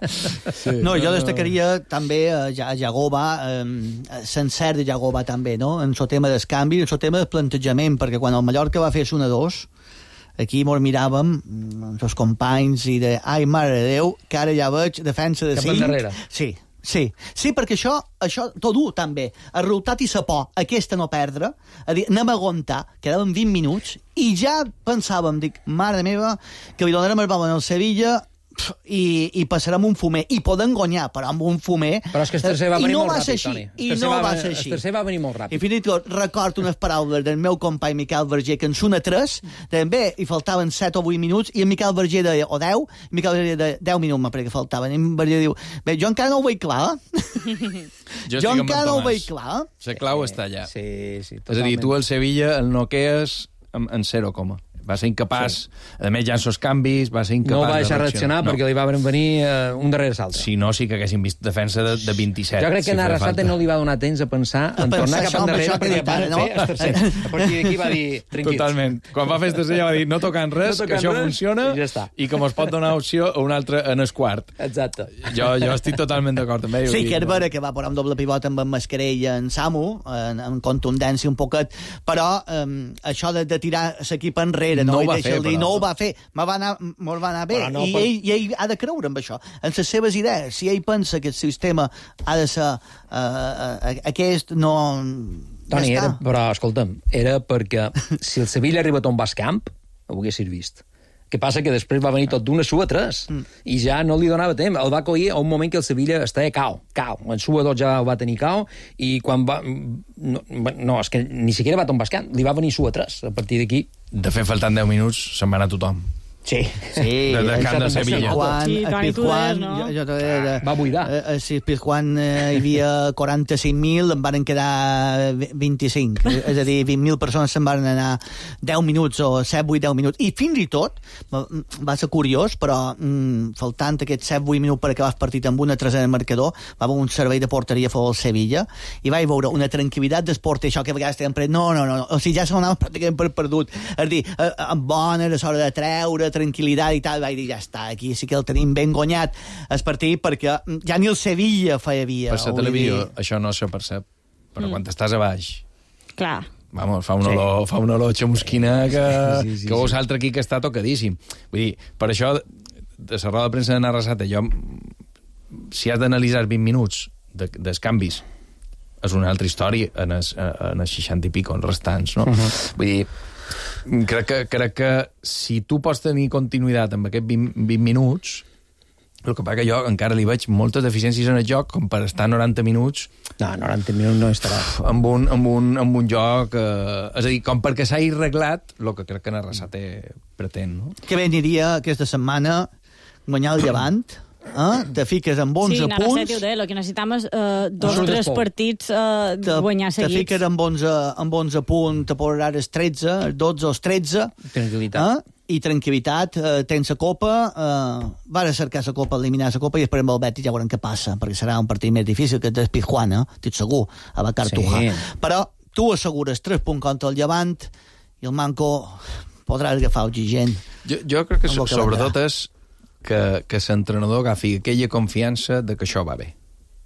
Sí, no, jo destacaria també a Jagoba, eh, sencer de Jagoba també, no? En el tema del canvi, en el tema del plantejament, perquè quan el Mallorca va fer un a dos, aquí mos miràvem amb els companys i de, ai, mare de Déu, que ara ja veig defensa de Cap cinc. endarrere. Sí, sí, sí, perquè això, això tot dur, també. El resultat i sa por, aquesta no perdre, a dir, anem a aguantar, quedaven vint minuts, i ja pensàvem, dic, mare meva, que li donarem el bal al Sevilla i, i passarem un fumer, i poden guanyar, però amb un fumer... Però és que el tercer va venir no molt va ràpid, així, Toni. I no va ser així. El tercer va venir molt ràpid. I fins i tot recordo unes paraules del meu company Miquel Verger, que en sona tres, també hi faltaven set o vuit minuts, i en Miquel Verger deia, o deu, Miquel Verger deia, deu minuts, m'apareix que faltaven, i en Verger diu, bé, jo encara no ho veig clar, Jo, jo encara no ho veig clar. La clau està allà. Sí, sí, totalment. És a dir, tu al Sevilla el noquees en, en zero coma. Va ser incapaç, sí. A més ja en sos canvis, va ser incapaç no va de deixar reaccionar, reaccionar no. Perquè li va venir uh, un darrere l'altre. Si no, sí que haguéssim vist defensa de, de vint-i-set. Jo crec que si en Arrasate no li va donar temps a pensar a en pensar tornar això, cap endarrere això, perquè va no? fer el tercer. A partir d'aquí va dir trinquits. Totalment. Quan va fer el tercer ja va dir no tocant res, no tocant que això res, funciona i, ja està. I que mos pot donar opció a un altre en el quart. Exacte. Jo, jo estic totalment d'acord amb ell. Sí, que és vera que va posar un doble pivot amb en Mascarell i en Samu, en, en contundència un poquet, però um, això de, de tirar l'equip enrere, no, no, ho va fer, dir, no ho va fer, me va anar, me va anar bé, no, i, per... ell, i ell ha de creure en això, en les seves idees. Si ell pensa que el sistema ha de ser uh, uh, aquest, no... Toni, ja era, però escolta'm, era perquè si el Sevilla arriba a un bascamp, ho haguessis vist. Que passa que després va venir tot d'una sua tres mm. i ja no li donava temps. El va coir a un moment que el Sevilla estava cao, cao. En sua dos ja ho va tenir cao i quan va... No, no és que ni siquiera va tombar escant, li va venir sua tres. A partir d'aquí... De fet, faltant deu minuts, se'n va anar tothom. Sí. Sí. De, de Camp de Sevilla. Quan, sí, Toni, tu deies, no? Jo, jo de, va buidar. Eh, si el Pizjuán eh, hi havia quaranta-cinc mil, en van quedar vint-i-cinc. És a dir, vint mil persones se'n van anar deu minuts o set, vuit, deu minuts. I fins i tot, va ser curiós, però mm, faltant aquests set, vuit minuts per acabar el partit amb una tresena de marcador, va haver un servei de porteria a favor del Sevilla i vaig veure una tranquil·litat d'esport, això que a vegades tenen pres, no, no, no, o sigui, ja se n'anava pràcticament per perdut. És a dir, eh, amb bona, és hora de treure, tranquil·litat i tal, vaig dir, ja està, aquí sí que el tenim ben guanyat el partit, perquè ja ni el Sevilla feia via. Per la televisió això no se percep, però mm. quan estàs a baix... Clar. Vamos, fa una olor, sí. fa una olor xamusquina que, sí, sí, sí, que vos sí. altre aquí que està tocadíssim. Vull dir, per això, de la roda de premsa de Arrasate, jo, si has d'analitzar vint minuts de, dels canvis, és una altra història en els, en els seixanta i pico, en restants, no? Uh -huh. Vull dir, crec que, crec que si tu pots tenir continuïtat amb aquests vint, vint minuts, el que passa que jo encara li veig moltes deficiències en el joc com per estar noranta minuts... No, noranta minuts no estarà. Amb un, amb un, amb un joc... Eh, és a dir, com perquè s'ha arreglat el que crec que Arrasate pretén, no? Que bé aniria aquesta setmana guanyar el Llevant... Eh? Te fiques amb onze sí, punts... Sí, el que necessitam és uh, dos o tres partits uh, te, guanyar seguits. Te fiques amb onze, amb onze punts, te posaràs els tretze, els dotze o els tretze... Tranquil·litat. Eh? I tranquil·litat, eh, tens la Copa, eh, vas a cercar la Copa, eliminar la Copa i després amb el Betis ja veurem què passa, perquè serà un partit més difícil que el del Pizjuán, eh? Estic segur, a la Cartuja. Sí. Però tu assegures tres punts contra el Llevant i el Manco podrà agafar oxigen. Jo, jo crec que, so, que sobretot és que, que l'entrenador agafi aquella confiança de que això va bé.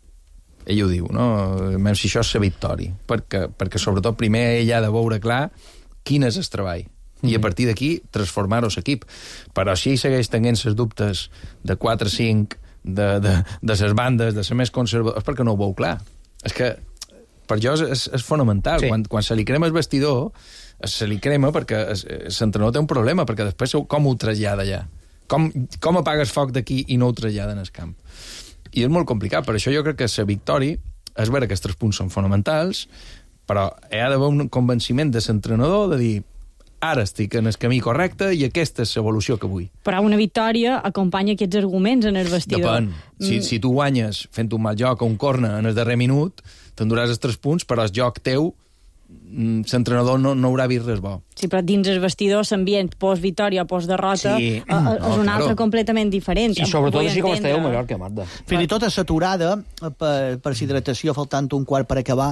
Ell ho diu, no? Menys si això és la victòria. Perquè, perquè sobretot primer ell ha de veure clar quin és el treball. Mm-hmm. I a partir d'aquí transformar-ho l'equip. Però si ell segueix tenint les dubtes de quatre cinc, de, de, de les bandes, de ser més conservador, és perquè no ho veu clar. És que per jo és, és fonamental. Sí. Quan, quan se li crema el vestidor, se li crema perquè l'entrenador té un problema, perquè després com ho trasllada allà? Com, com apagues foc d'aquí i no ho traslladen al camp? I és molt complicat, per això jo crec que la victòria, és vera que els tres punts són fonamentals, però hi ha d'haver un convenciment de l'entrenador de dir ara estic en el camí correcte i aquesta és l'evolució que vull. Però una victòria acompanya aquests arguments en el vestidor. Depèn. Mm. Si, si tu guanyes fent un mal joc o un corner en el darrer minut, t'enduràs els tres punts, però el joc teu l'entrenador no, no haurà vist res bo. Sí, però dins el vestidor l'ambient post-victòria o post-derrota sí. és no, un claro. altre completament diferent. I sobretot així com esteu a Mallorca, Marta. Fins i tot a l'aturada, per, per hidratació, faltant un quart per acabar,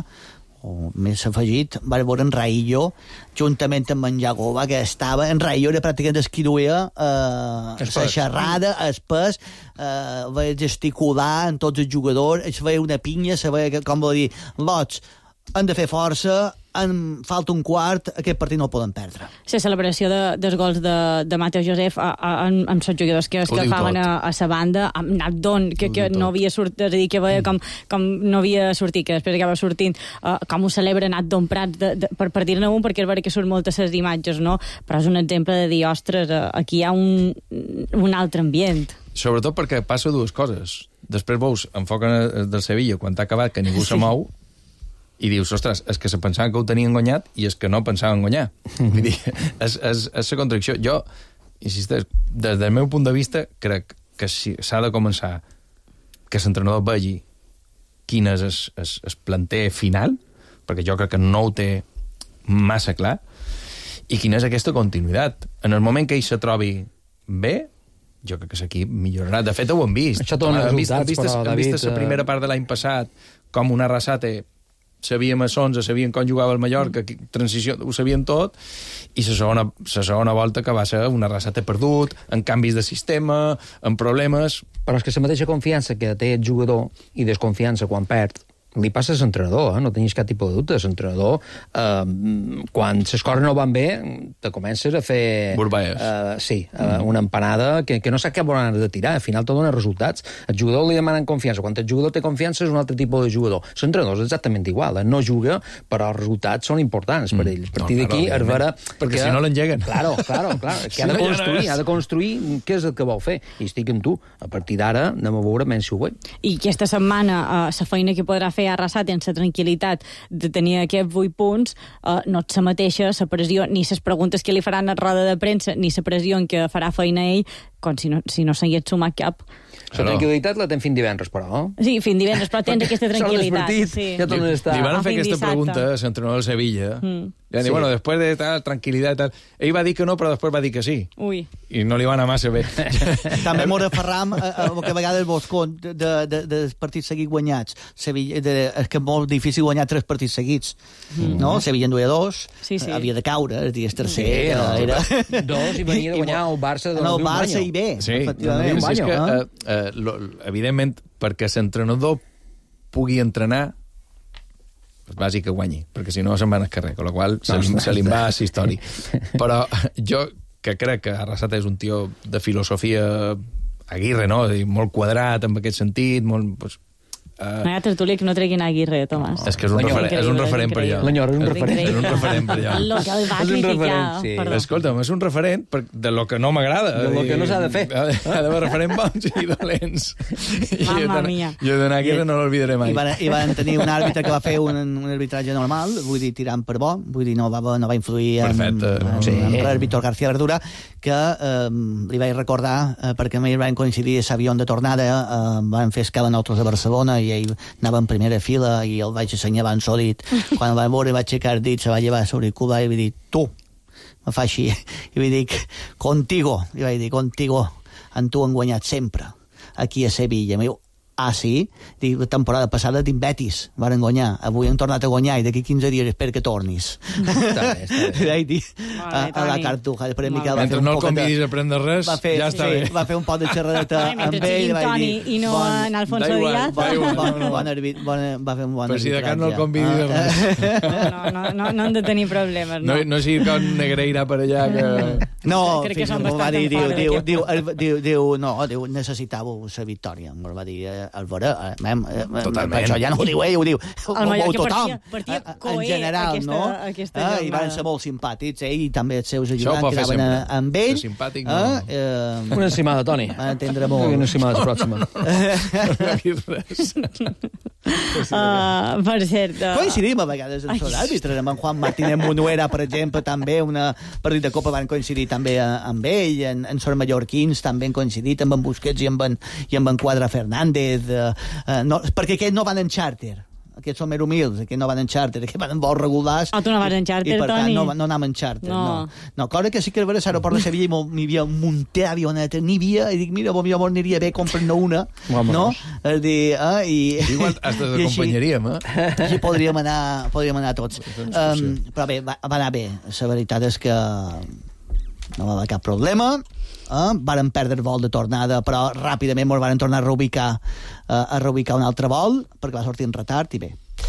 o més afegit, va veure en Raillo, juntament amb en Jagova, que estava... En Raillo era pràcticament el qui duia eh, la xerrada, el pes, eh, va gesticular en tots els jugadors, es veia una pinya, se veia, com vol dir, lots, han de fer força, en falta un quart, aquest partit no el poden perdre. La celebració de, dels gols de, de Mateu Josef a, a, amb, amb els jugadors que es agafaven a, a sa banda, amb Nabdon, que, que no havia sortit, és a dir, que veia com, com no havia sortit, que després acaba sortint, uh, com ho celebra Nabdon Prats, de, de, per, per dir-ne un, perquè és vera que surt moltes les imatges, no? Però és un exemple de dir, ostres, uh, aquí hi ha un, un altre ambient. Sobretot perquè passa dues coses. Després veus, enfoquen del Sevilla, quan t'ha acabat, que ningú se mou, i dius, ostres, és que se pensaven que ho tenien guanyat i és que no pensaven guanyar. Vull dir, és, és, és la contradicció. Jo, insisteix, des del meu punt de vista, crec que si s'ha de començar que l'entrenador vegi quin és el, el, el planter final, perquè jo crec que no ho té massa clar, i quina és aquesta continuïtat. En el moment que ell se trobi bé, jo crec que l'equip millorarà. De fet, ho hem vist. Això dona hem resultats, vist, però, hem vist David... la primera part de l'any passat, com una Arrasate sabíem a onze, sabien com jugava el Mallorca, transició, ho sabien tot, i la segona, la segona volta que va ser una Arrasate perdut, en canvis de sistema, en problemes... Però és que la mateixa confiança que té el jugador i desconfiança quan perd, li passa a l'entrenador, eh? No tenies cap tipus de dubte. L'entrenador, eh, quan les coses no van bé, te comences a fer... Burbaies. Eh, sí, eh, una empanada que, que no sap què volen de tirar. Al final te dona resultats. El jugador li demanen confiança. Quan el jugador té confiança és un altre tipus de jugador. L'entrenador és exactament igual. Eh? No juga, però els resultats són importants per ell. A partir no, d'aquí, es vera... Perquè que... si no l'engeguen. Claro, claro, claro. Que Si ha de no, ja no construir, és. ha de construir què és el que vol fer. I estic amb tu. A partir d'ara anem a veure menys si ho vull. I aquesta setmana eh, la feina que podrà fer Arrasate en la tranquil·litat de tenir aquests vuit punts eh, no és la mateixa, la pressió, ni les preguntes que li faran a roda de premsa, ni la pressió en què farà feina ell, com si no, si no s'hagués sumat cap. La tranquil·litat la tens fins divendres, però. Sí, fins divendres, però tens aquesta tranquil·litat. Sí. Ja tornes a estar. Li van Ah, fer fins aquesta dissabte. pregunta a l'entrenador del Sevilla. Mm. I van dir, Sí. bueno, després de tal, tranquil·litat, tal... Ell va dir que no, però després va dir que sí. Ui. I no li va anar massa bé. També m'ho referram a, a, que a vegades vos cont de, de, de, de partits seguits guanyats. Sevilla, de, és que és molt difícil guanyar tres partits seguits. Mm. No? Sevilla en duia dos, Sí, sí. havia de caure, el dia tercer. Sí, era, no, era... dos i venia de guanyar el Barça en el d'un Barça banyo. i bé, Sí, efectivament. sí, és que, eh? eh, eh, lo, evidentment, perquè l'entrenador pugui entrenar, és bàsic que guanyi, perquè si no se'n van al carrer, amb la qual se, li, se li va a la història. Però jo, que crec que Arrasate és un tio de filosofia Aguirre, no? És a dir, molt quadrat en aquest sentit, molt... Pues, No hi ha tertúlia que no treguin a Aguirre, Tomàs. és que és un, referent, és un referent per allò. L'Enyor és un referent. És un referent per allò. El que el va És un criticar, referent, sí. perdó. Escolta'm, és un referent per, de lo que no m'agrada. De lo que no s'ha de fer. Ha d'haver referent bons i dolents. Mamma I mia. Jo d'anar aquí no l'olvidaré mai. I van, I van tenir un àrbitre que va fer un, un arbitratge normal, vull dir, tirant per bo, vull dir, no va, no va influir en, Perfecte. en, Sí. en res, Víctor García Verdura, que eh, li vaig recordar, eh, perquè a mi van coincidir a l'avió de tornada, eh, van fer escala nosaltres a Barcelona i ell anava en primera fila i el vaig assenyar abans dit. Quan el van veure vaig aixecar el dit, se va llevar l'auricular i vaig dir, tu, me fa així, i vaig dir, contigo, i vaig dir, contigo, en tu han guanyat sempre, aquí a Sevilla. Meu, ah, sí? Dic, la temporada passada tinc Betis, van guanyar. Avui han tornat a guanyar i d'aquí quinze dies espero que tornis. Està bé, està bé. Vaig dir a, a la Cartuja. Després Miquel va fer Mentre un no el poc de... convidis a prendre res, va fer, ja està sí, bé. va fer un poc de xerradeta Ai, mentre amb ell. siguin Vaig Toni dir, i no en Alfonso Da igual, Díaz. da igual. Bon, bon, bon, arbi- bon, va fer un bon Per si de cas no el arbitratge. convidis a res. No, no, no, no han de tenir problemes, No, no. no sigui que un Negreira per allà que... No, Crec que fins són que m'ho va bastant dir, diu, fora diu, d'aquest. diu, diu, diu, diu, no, diu, necessitàveu la victòria. M'ho va dir eh, Alvora. Eh, mem, eh, Totalment. això ja no ho diu ell, ho diu ho, El ho, Mallorca ho tothom. partia- partia Eh, coer en general, aquesta- no? aquesta eh, I jornada. van ser molt simpàtics, ell i també els seus Això ho ajudants pot que fer anaven a- sempre. amb ell. Ser simpàtic, no. Eh, eh, Una encimada, Toni. van entendre molt. Una encimada pròxima. No dius res. Uh, per cert... Uh, Coincidim a vegades en els àrbitres, amb en Juan Martínez Munuera, per exemple, també una partit de Copa van coincidir també eh, amb ell, en, en Sor Mallorquins també han coincidit amb en Busquets i amb en, i amb en Quadra Fernández, eh, eh, no, perquè aquests no van en xàrter. Aquests són més humils, aquests no van en xàrter, aquests van en vols regulars. Ah, tu no vas en xàrter, I per tant Toni? no, no anàvem en xàrter, no. No. No, no cosa que sí que era a l'aeroport de Sevilla i mo- n'hi havia un munter avioneta, n'hi havia, i dic, mira, bo, jo m'aniria bé comprar-ne una, Vámonos. no? És dir, eh, i... Igual hasta i així- t'acompanyaríem, eh? Així podríem anar, podríem anar tots. Um, però bé, va, va anar bé. La veritat és que no va haver cap problema. Eh? Varen perdre el vol de tornada, però ràpidament ens van tornar a reubicar, uh, a reubicar un altre vol, perquè va sortir en retard, i bé.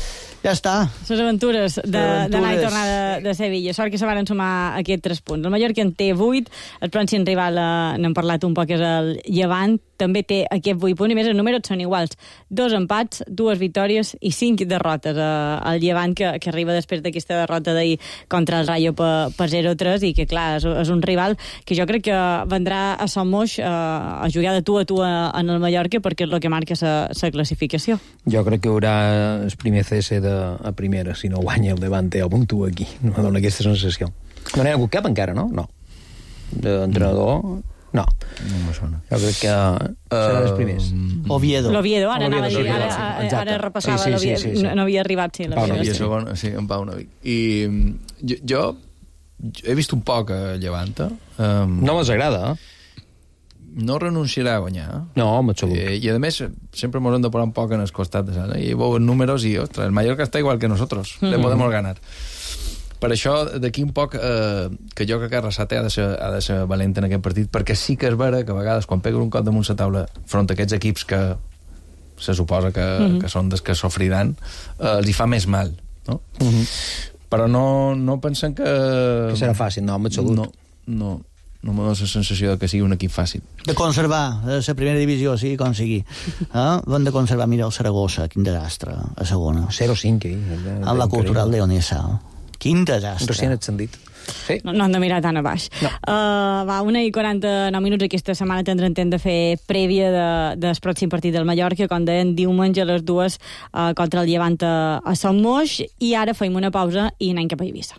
Ja està. Les aventures d'anar i tornar de, de Sevilla. Sort que se van sumar aquests tres punts. El Mallorca en té vuit, el pròxim rival, eh, n'hem parlat un poc, és el Llevant, també té aquests vuit punts, i més els números són iguals. Dos empats, dues victòries i cinc derrotes. Eh, el Llevant, que, que arriba després d'aquesta derrota d'ahir contra el Rayo per, per zero a tres, i que, clar, és, és un rival que jo crec que vendrà a Somos eh, a jugar de tu a tu a, en el Mallorca, perquè és el que marca la classificació. Jo crec que hi haurà el primer C S de a primera, si no guanya el Levante o puntua aquí. No dona aquesta sensació. No n'hi ha hagut cap encara, no? No. D'entrenador, no. No me sona. Jo crec que uh, serà els primers. Oviedo. L'Oviedo, ara anava a dir, Oviedo, ara, sí, ara, ara repassava sí, sí, l'Oviedo, sí, sí, sí. no, no havia arribat, sí, l'Oviedo. Pau Novi, segon, sí, en Pau Novi. I jo, jo he vist un poc a Llevanta. Um, no m'es agrada, eh? No renunciarà a guanyar. No, home, absolut. I, I a més, sempre ens hem de posar un poc en el costat de sana. I veuen números i, ostres, el Mallorca està igual que nosotros. Mm-hmm. Le podemos ganar. Per això, d'aquí un poc, eh, que jo crec que Arrasate ha de ser, ha de ser valent en aquest partit, perquè sí que és vera que a vegades, quan pega un cop damunt la taula front a aquests equips que se suposa que, mm-hmm. que són des que sofriran, eh, els hi fa més mal, no? Mm-hmm. Però no, no pensen que... Que serà fàcil, no, amb absolut. No, no. No m'ha donat la sensació que sigui un equip fàcil. De conservar la primera divisió, sigui com sigui. Eh? Van de conservar, mira, el Saragossa, quin desastre, a segona. zero cinc, eh? Amb la cultural leonesa. Quin desastre. Recient ascendit. Sí. No, no han de mirar tan a baix. No. Uh, va, una i quaranta-nou minuts. Aquesta setmana tindrem temps de fer prèvia de, del pròxim partit del Mallorca, com deien, diumenge a les dues uh, contra el Llevant a, a Sant Moix, i ara feim una pausa i anem cap a Eivissa.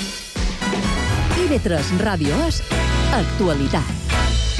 I V tres Ràdio és actualitat.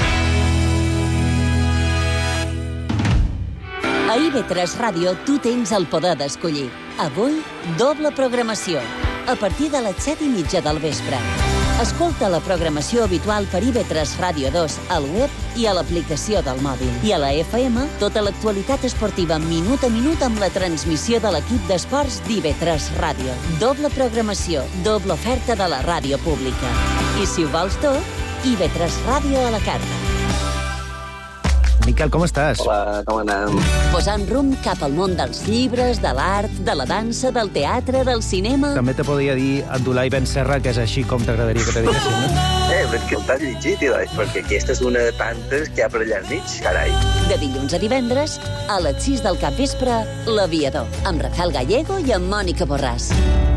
A I V tres Ràdio tu tens el poder d'escollir. Avui, doble programació. A partir de les set i mitja del vespre. Escolta la programació habitual per I V tres Ràdio dos al web i a l'aplicació del mòbil. I a la F M, tota l'actualitat esportiva minut a minut amb la transmissió de l'equip d'esports d'I V tres Ràdio. Doble programació, doble oferta de la ràdio pública. I si ho vols tot, I V tres Ràdio a la carta. Miquel, com estàs? Hola, com anem? Posant rumb cap al món dels llibres, de l'art, de la dansa, del teatre, del cinema... També te podria dir Abdulai Ben Serra, que és així com t'agradaria que te diguessin, no? Eh, però que t'has llegit, Ilai, perquè aquesta és una de tantes que hi ha per allà al mig, carai. De dilluns a divendres, a les sis del capvespre, L'Aviador, amb Rafael Gallego i amb Mònica Borràs.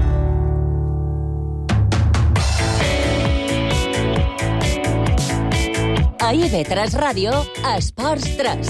A I V tres Ràdio, Esports tres.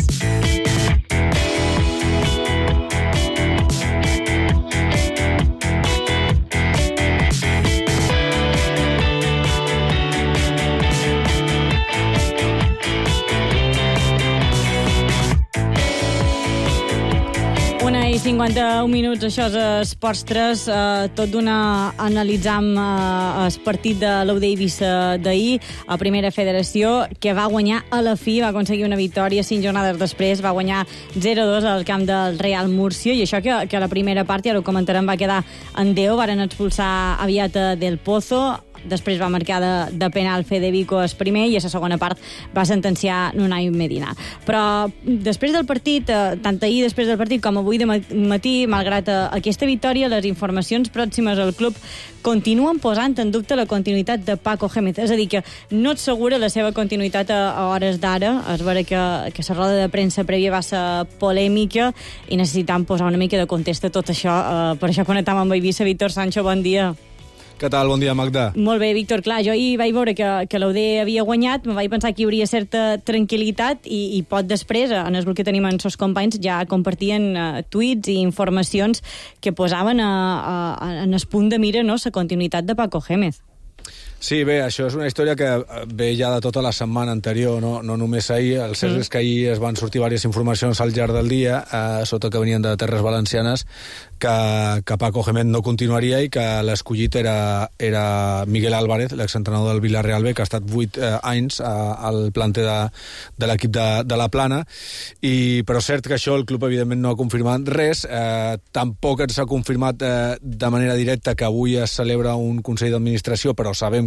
Una i cinquanta-un minuts, això és Esports tres, eh, tot d'una analitzam eh, el partit de l'U Davis eh, d'ahir, a Primera Federació, que va guanyar a la fi, va aconseguir una victòria cinc jornades després, va guanyar zero a dos al camp del Real Murcia, i això que, que a la primera part, ja ho comentarem, va quedar en deu, varen expulsar aviat a Del Pozo, després va marcar de, de penal Fede Vico el primer, i a la segona part va sentenciar Unai Medina. Però després del partit, eh, tant ahir després del partit com avui de matí, malgrat eh, aquesta victòria, les informacions pròximes al club continuen posant en dubte la continuïtat de Paco Gémez. És a dir, que no et segura la seva continuïtat a, a hores d'ara. És vera que, que la roda de premsa prèvia va ser polèmica i necessitam posar una mica de context a tot això. Eh, per això connectam amb Eivissa. Víctor Sancho, bon dia. Què tal? Bon dia, Magda. Molt bé, Víctor. Clar, jo ahir vaig veure que, que l'U D havia guanyat, me vaig pensar que hi hauria certa tranquil·litat i, i pot després, en el grup que tenim amb els companys, ja compartien uh, tuits i informacions que posaven a, a, en el punt de mira, no?, la continuïtat de Paco Gémez. Sí, bé, això és una història que ve ja de tota la setmana anterior, no, no només ahir. El cert és que ahir es van sortir diverses informacions al llarg del dia, eh, sota que venien de terres valencianes, que, que Paco Gémez no continuaria i que l'escollit era, era Miguel Álvarez, l'exentrenador del Villarreal B, que ha estat vuit eh, anys eh, al planter de, de l'equip de, de la Plana, i, però és cert que això el club evidentment no ha confirmat res. Eh, tampoc ens ha confirmat eh, de manera directa que avui es celebra un Consell d'Administració, però sabem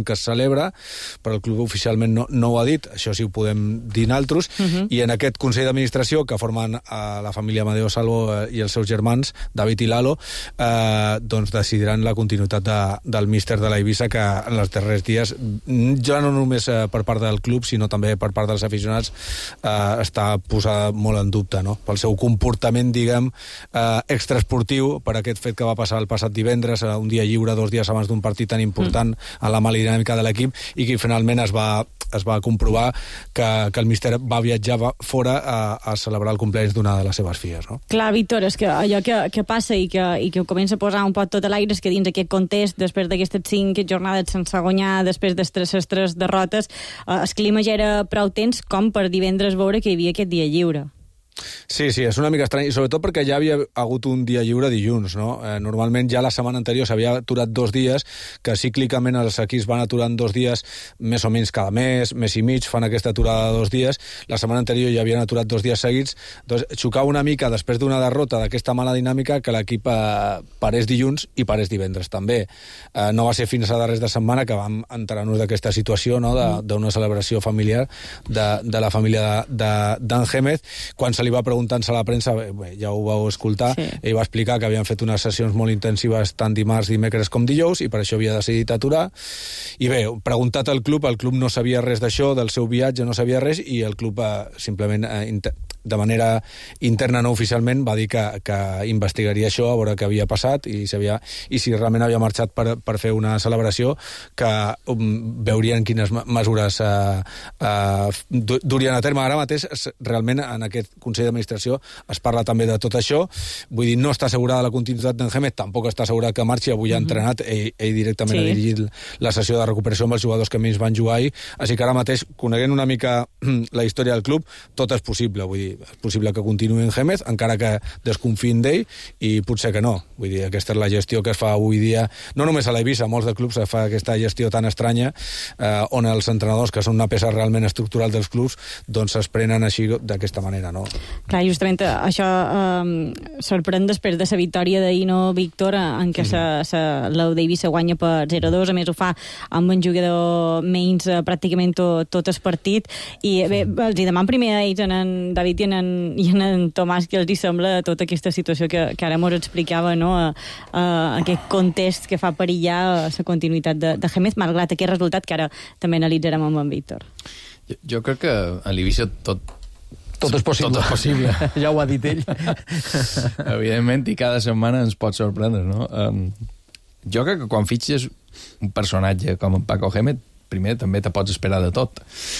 que es celebra, però el club oficialment no, no ho ha dit, això sí ho podem dir naltros, uh -huh. i en aquest Consell d'Administració, que formen a la família Amadeo Salvo eh, i els seus germans, David i Lalo, eh, doncs decidiran la continuïtat de, del míster de la Eivissa, que en els darrers dies, ja no només eh, per part del club, sinó també per part dels aficionats, eh, està posada molt en dubte, no? Pel seu comportament, diguem, eh, extraesportiu, per aquest fet que va passar el passat divendres, eh, un dia lliure, dos dies abans d'un partit tan important, mm. a la mala dinàmica de l'equip, i que finalment es va, es va comprovar que, que el míster va viatjar fora a, a celebrar el cumpleaños d'una de les seves filles, no? Clar, Víctor, és que allò que, que passa i que, i que ho comença a posar un pot tot a l'aire és que dins aquest context, després d'aquestes cinc jornades sense guanyar, després de les tres derrotes, eh, el clima ja era prou tens com per divendres veure que hi havia aquest dia lliure. Sí, sí, és una mica estrany, i sobretot perquè ja havia hagut un dia lliure dilluns, no? Eh, normalment ja la setmana anterior s'havia aturat dos dies, que cíclicament els equips van aturant dos dies, més o menys cada mes, mes i mig, fan aquesta aturada de dos dies. La setmana anterior ja havien aturat dos dies seguits, doncs xocava una mica després d'una derrota d'aquesta mala dinàmica que l'equip eh, parés dilluns i parés divendres també. Eh, no va ser fins a darrers de setmana que vam enterar-nos d'aquesta situació, no?, d'una celebració familiar de, de la família d'en Gémez. Quan se li va preguntant-se a la premsa, bé, ja ho vau escoltar, sí. Ell va explicar que havien fet unes sessions molt intensives tant dimarts, dimecres com dijous, i per això havia decidit aturar. I bé, preguntat al club, el club no sabia res d'això, del seu viatge no sabia res, i el club eh, simplement, eh, de manera interna, no oficialment, va dir que, que investigaria això, a veure què havia passat, i si, havia, i si realment havia marxat per, per fer una celebració, que um, veurien quines mesures eh, eh, durien a terme. Ara mateix, realment, en aquest Consell d'Administració es parla també de tot això. Vull dir, no està assegurada la continuïtat d'en Gémez, tampoc està assegurat que marxi. Avui ha entrenat, ell, ell directament sí. ha dirigit la sessió de recuperació amb els jugadors que menys van jugar ahir. Així que ara mateix, coneguent una mica la història del club, tot és possible. Vull dir, és possible que continuï en Gémez, encara que desconfien d'ell, i potser que no. Vull dir, aquesta és la gestió que es fa avui dia, no només a l'Eivissa, molts de clubs es fa aquesta gestió tan estranya, eh, on els entrenadors, que són una peça realment estructural dels clubs, doncs es prenen així d'aquesta manera, no? Clar, justament això eh, sorprèn després de la victòria d'ahir, no, Víctor, en què mm. l'Eivissa guanya per zero a dos, a més ho fa amb un jugador menys eh, pràcticament tot, tot el partit, i bé, els hi deman primer a ells, en en David i en, en, i en, en Tomàs, que els hi sembla tota aquesta situació que, que ara mos explicava, no, a, a aquest context que fa perillar la continuïtat de, de Gémez, malgrat aquest resultat que ara també analitzarem amb en Víctor. Jo, jo crec que a l'Eivissa tot Tot és possible. Tot és possible. Ja ho ha dit ell. Evidentment, i cada setmana ens pot sorprendre, no? Um, jo crec que quan fitxes un personatge com en Paco Gémez, primer també te pots esperar de tot.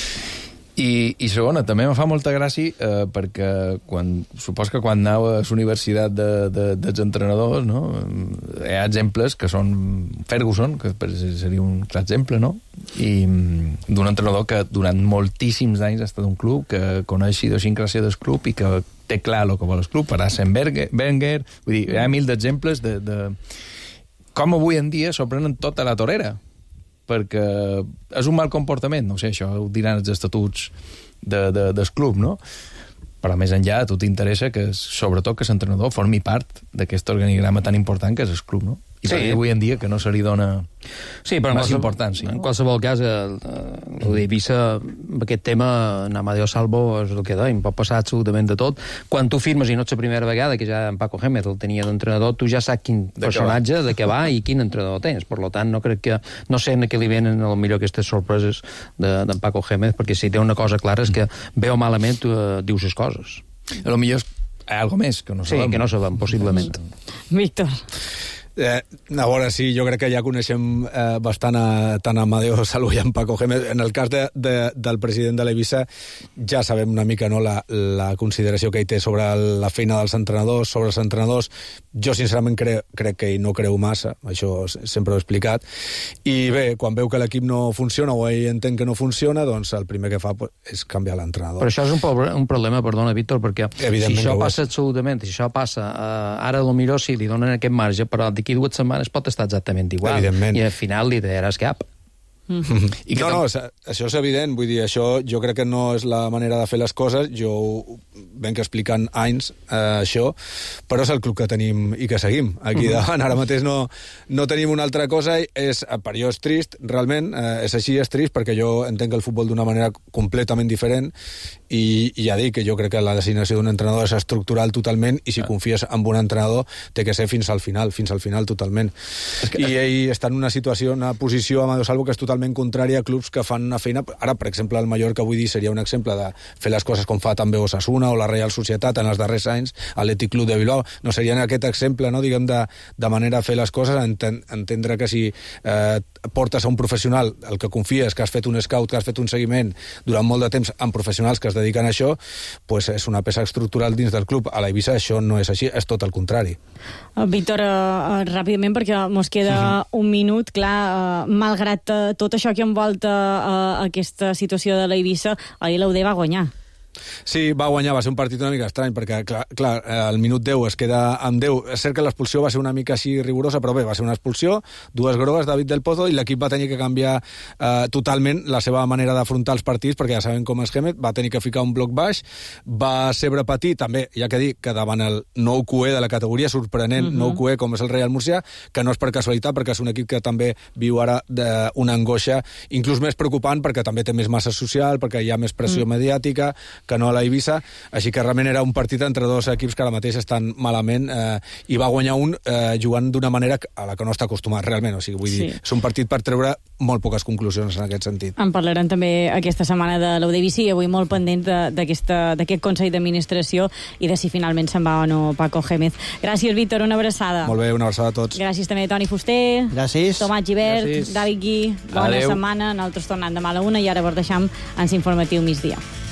I, i segona, també em fa molta gràcia eh, perquè quan, supos que quan anava a la universitat de, de, dels entrenadors, no? Hi ha exemples que són Ferguson, que seria un clar exemple, no? I d'un entrenador que durant moltíssims anys ha estat un club, que coneix idiosincràsia del club i que té clar el que vol el club, per Arsène Wenger, vull dir, hi ha mil d'exemples de, de com avui en dia s'ho prenen tota la torera, perquè és un mal comportament, no sé, això ho diran els estatuts de, de, del club, no? Però més enllà, a tu t'interessa que, sobretot, que l'entrenador formi part d'aquest organigrama tan important que és el club, no? I sí. Perquè avui en dia que no se li dona sí, però més importància. En qualsevol cas, el, el d'Eivissa, amb aquest tema, en Amadeo Salvo, és el que deim, pot passar absolutament de tot. Quan tu firmes, i no és la primera vegada, que ja en Paco Gémez el tenia d'entrenador, tu ja saps quin de personatge, de què va i quin entrenador tens. Per tant, no crec que... No sé en què li venen, a lo millor, aquestes sorpreses d'en de, Paco Gémez, perquè si té una cosa clara és que bé o malament tu eh, dius les coses. A lo millor hi ha alguna més que no sabem. Sí, que no sabem, possiblement. Víctor. Eh, a veure, sí, jo crec que ja coneixem eh, bastant a, tant a Amadeo Salvo i a Paco Gémez. En el cas de, de, del president de l'Eivissa ja sabem una mica, no, la, la consideració que ell té sobre la feina dels entrenadors, sobre els entrenadors. Jo sincerament cre, crec que ell no creu massa, això sempre ho he explicat, i bé, quan veu que l'equip no funciona o ell entén que no funciona, doncs el primer que fa pues, és canviar l'entrenador. Però això és un, un problema, perdona, Víctor, perquè si això passa absolutament, si això passa, eh, ara potser sí, li donen aquest marge, però d'aquí dues setmanes pot estar exactament igual. I al final li daràs cap. Mm-hmm. I no, no, això és evident, vull dir, això jo crec que no és la manera de fer les coses, jo venc explicant anys eh, això, però és el club que tenim i que seguim aquí davant, ara mateix no, no tenim una altra cosa, és, per jo és trist, realment, eh, és així, és trist, perquè jo entenc el futbol d'una manera completament diferent i, i ja dic que jo crec que la designació d'un entrenador és estructural totalment i si ah. confies en un entrenador té que ser fins al final, fins al final totalment. Que... I ell està en una situació, una posició, Amadeu Salvo, que és totalment contrària a clubs que fan una feina... Ara, per exemple, el Mallorca, vull dir, seria un exemple de fer les coses com fa també Osasuna o la Real Societat en els darrers anys, Atlètic Club de Bilbao. No serien aquest exemple, no?, diguem, de, de manera de fer les coses, enten, entendre que si eh, portes a un professional el que confies, que has fet un scout, que has fet un seguiment durant molt de temps amb professionals que es dediquen a això, pues és una peça estructural dins del club. A l'Eivissa això no és així, és tot el contrari. Víctor, uh, ràpidament, perquè mos queda uh-huh. un minut, clar, uh, malgrat uh, tot això que envolta uh, aquesta situació de l'Eivissa, ahir l'U D va guanyar. Sí, va guanyar, va ser un partit una mica estrany, perquè, clar, clar el minut deu es queda amb deu. És cert que l'expulsió va ser una mica així rigorosa, però bé, va ser una expulsió, dues grogues, David del Pozo, i l'equip va tenir que canviar eh, totalment la seva manera d'afrontar els partits, perquè ja sabem com és Gémez, va tenir que ficar un bloc baix, va Cebre Patí, també, ja que dic, que davant el nou Q E de la categoria, sorprenent uh-huh. nou Q E com és el Real Murcia, que no és per casualitat, perquè és un equip que també viu ara una angoixa, inclús més preocupant, perquè també té més massa social, perquè hi ha més pressió uh-huh. mediàtica, que no a la Eivissa, així que realment era un partit entre dos equips que ara mateix estan malament eh, i va guanyar un eh, jugant d'una manera a la que no està acostumat realment, o sigui, vull dir, sí. és un partit per treure molt poques conclusions en aquest sentit. En parlarem també aquesta setmana de l'U D Eivissa i avui molt pendent d'aquest Consell d'Administració i de si finalment se'n va o no Paco Gémez. Gràcies, Víctor, una abraçada. Molt bé, una abraçada a tots. Gràcies també a Toni Fuster. Gràcies. Tomàs Gibert, Gràcies. David Gui. Bona Adeu. Setmana. Nosaltres tornem demà a la una i ara vos deixam en l'informatiu migdia.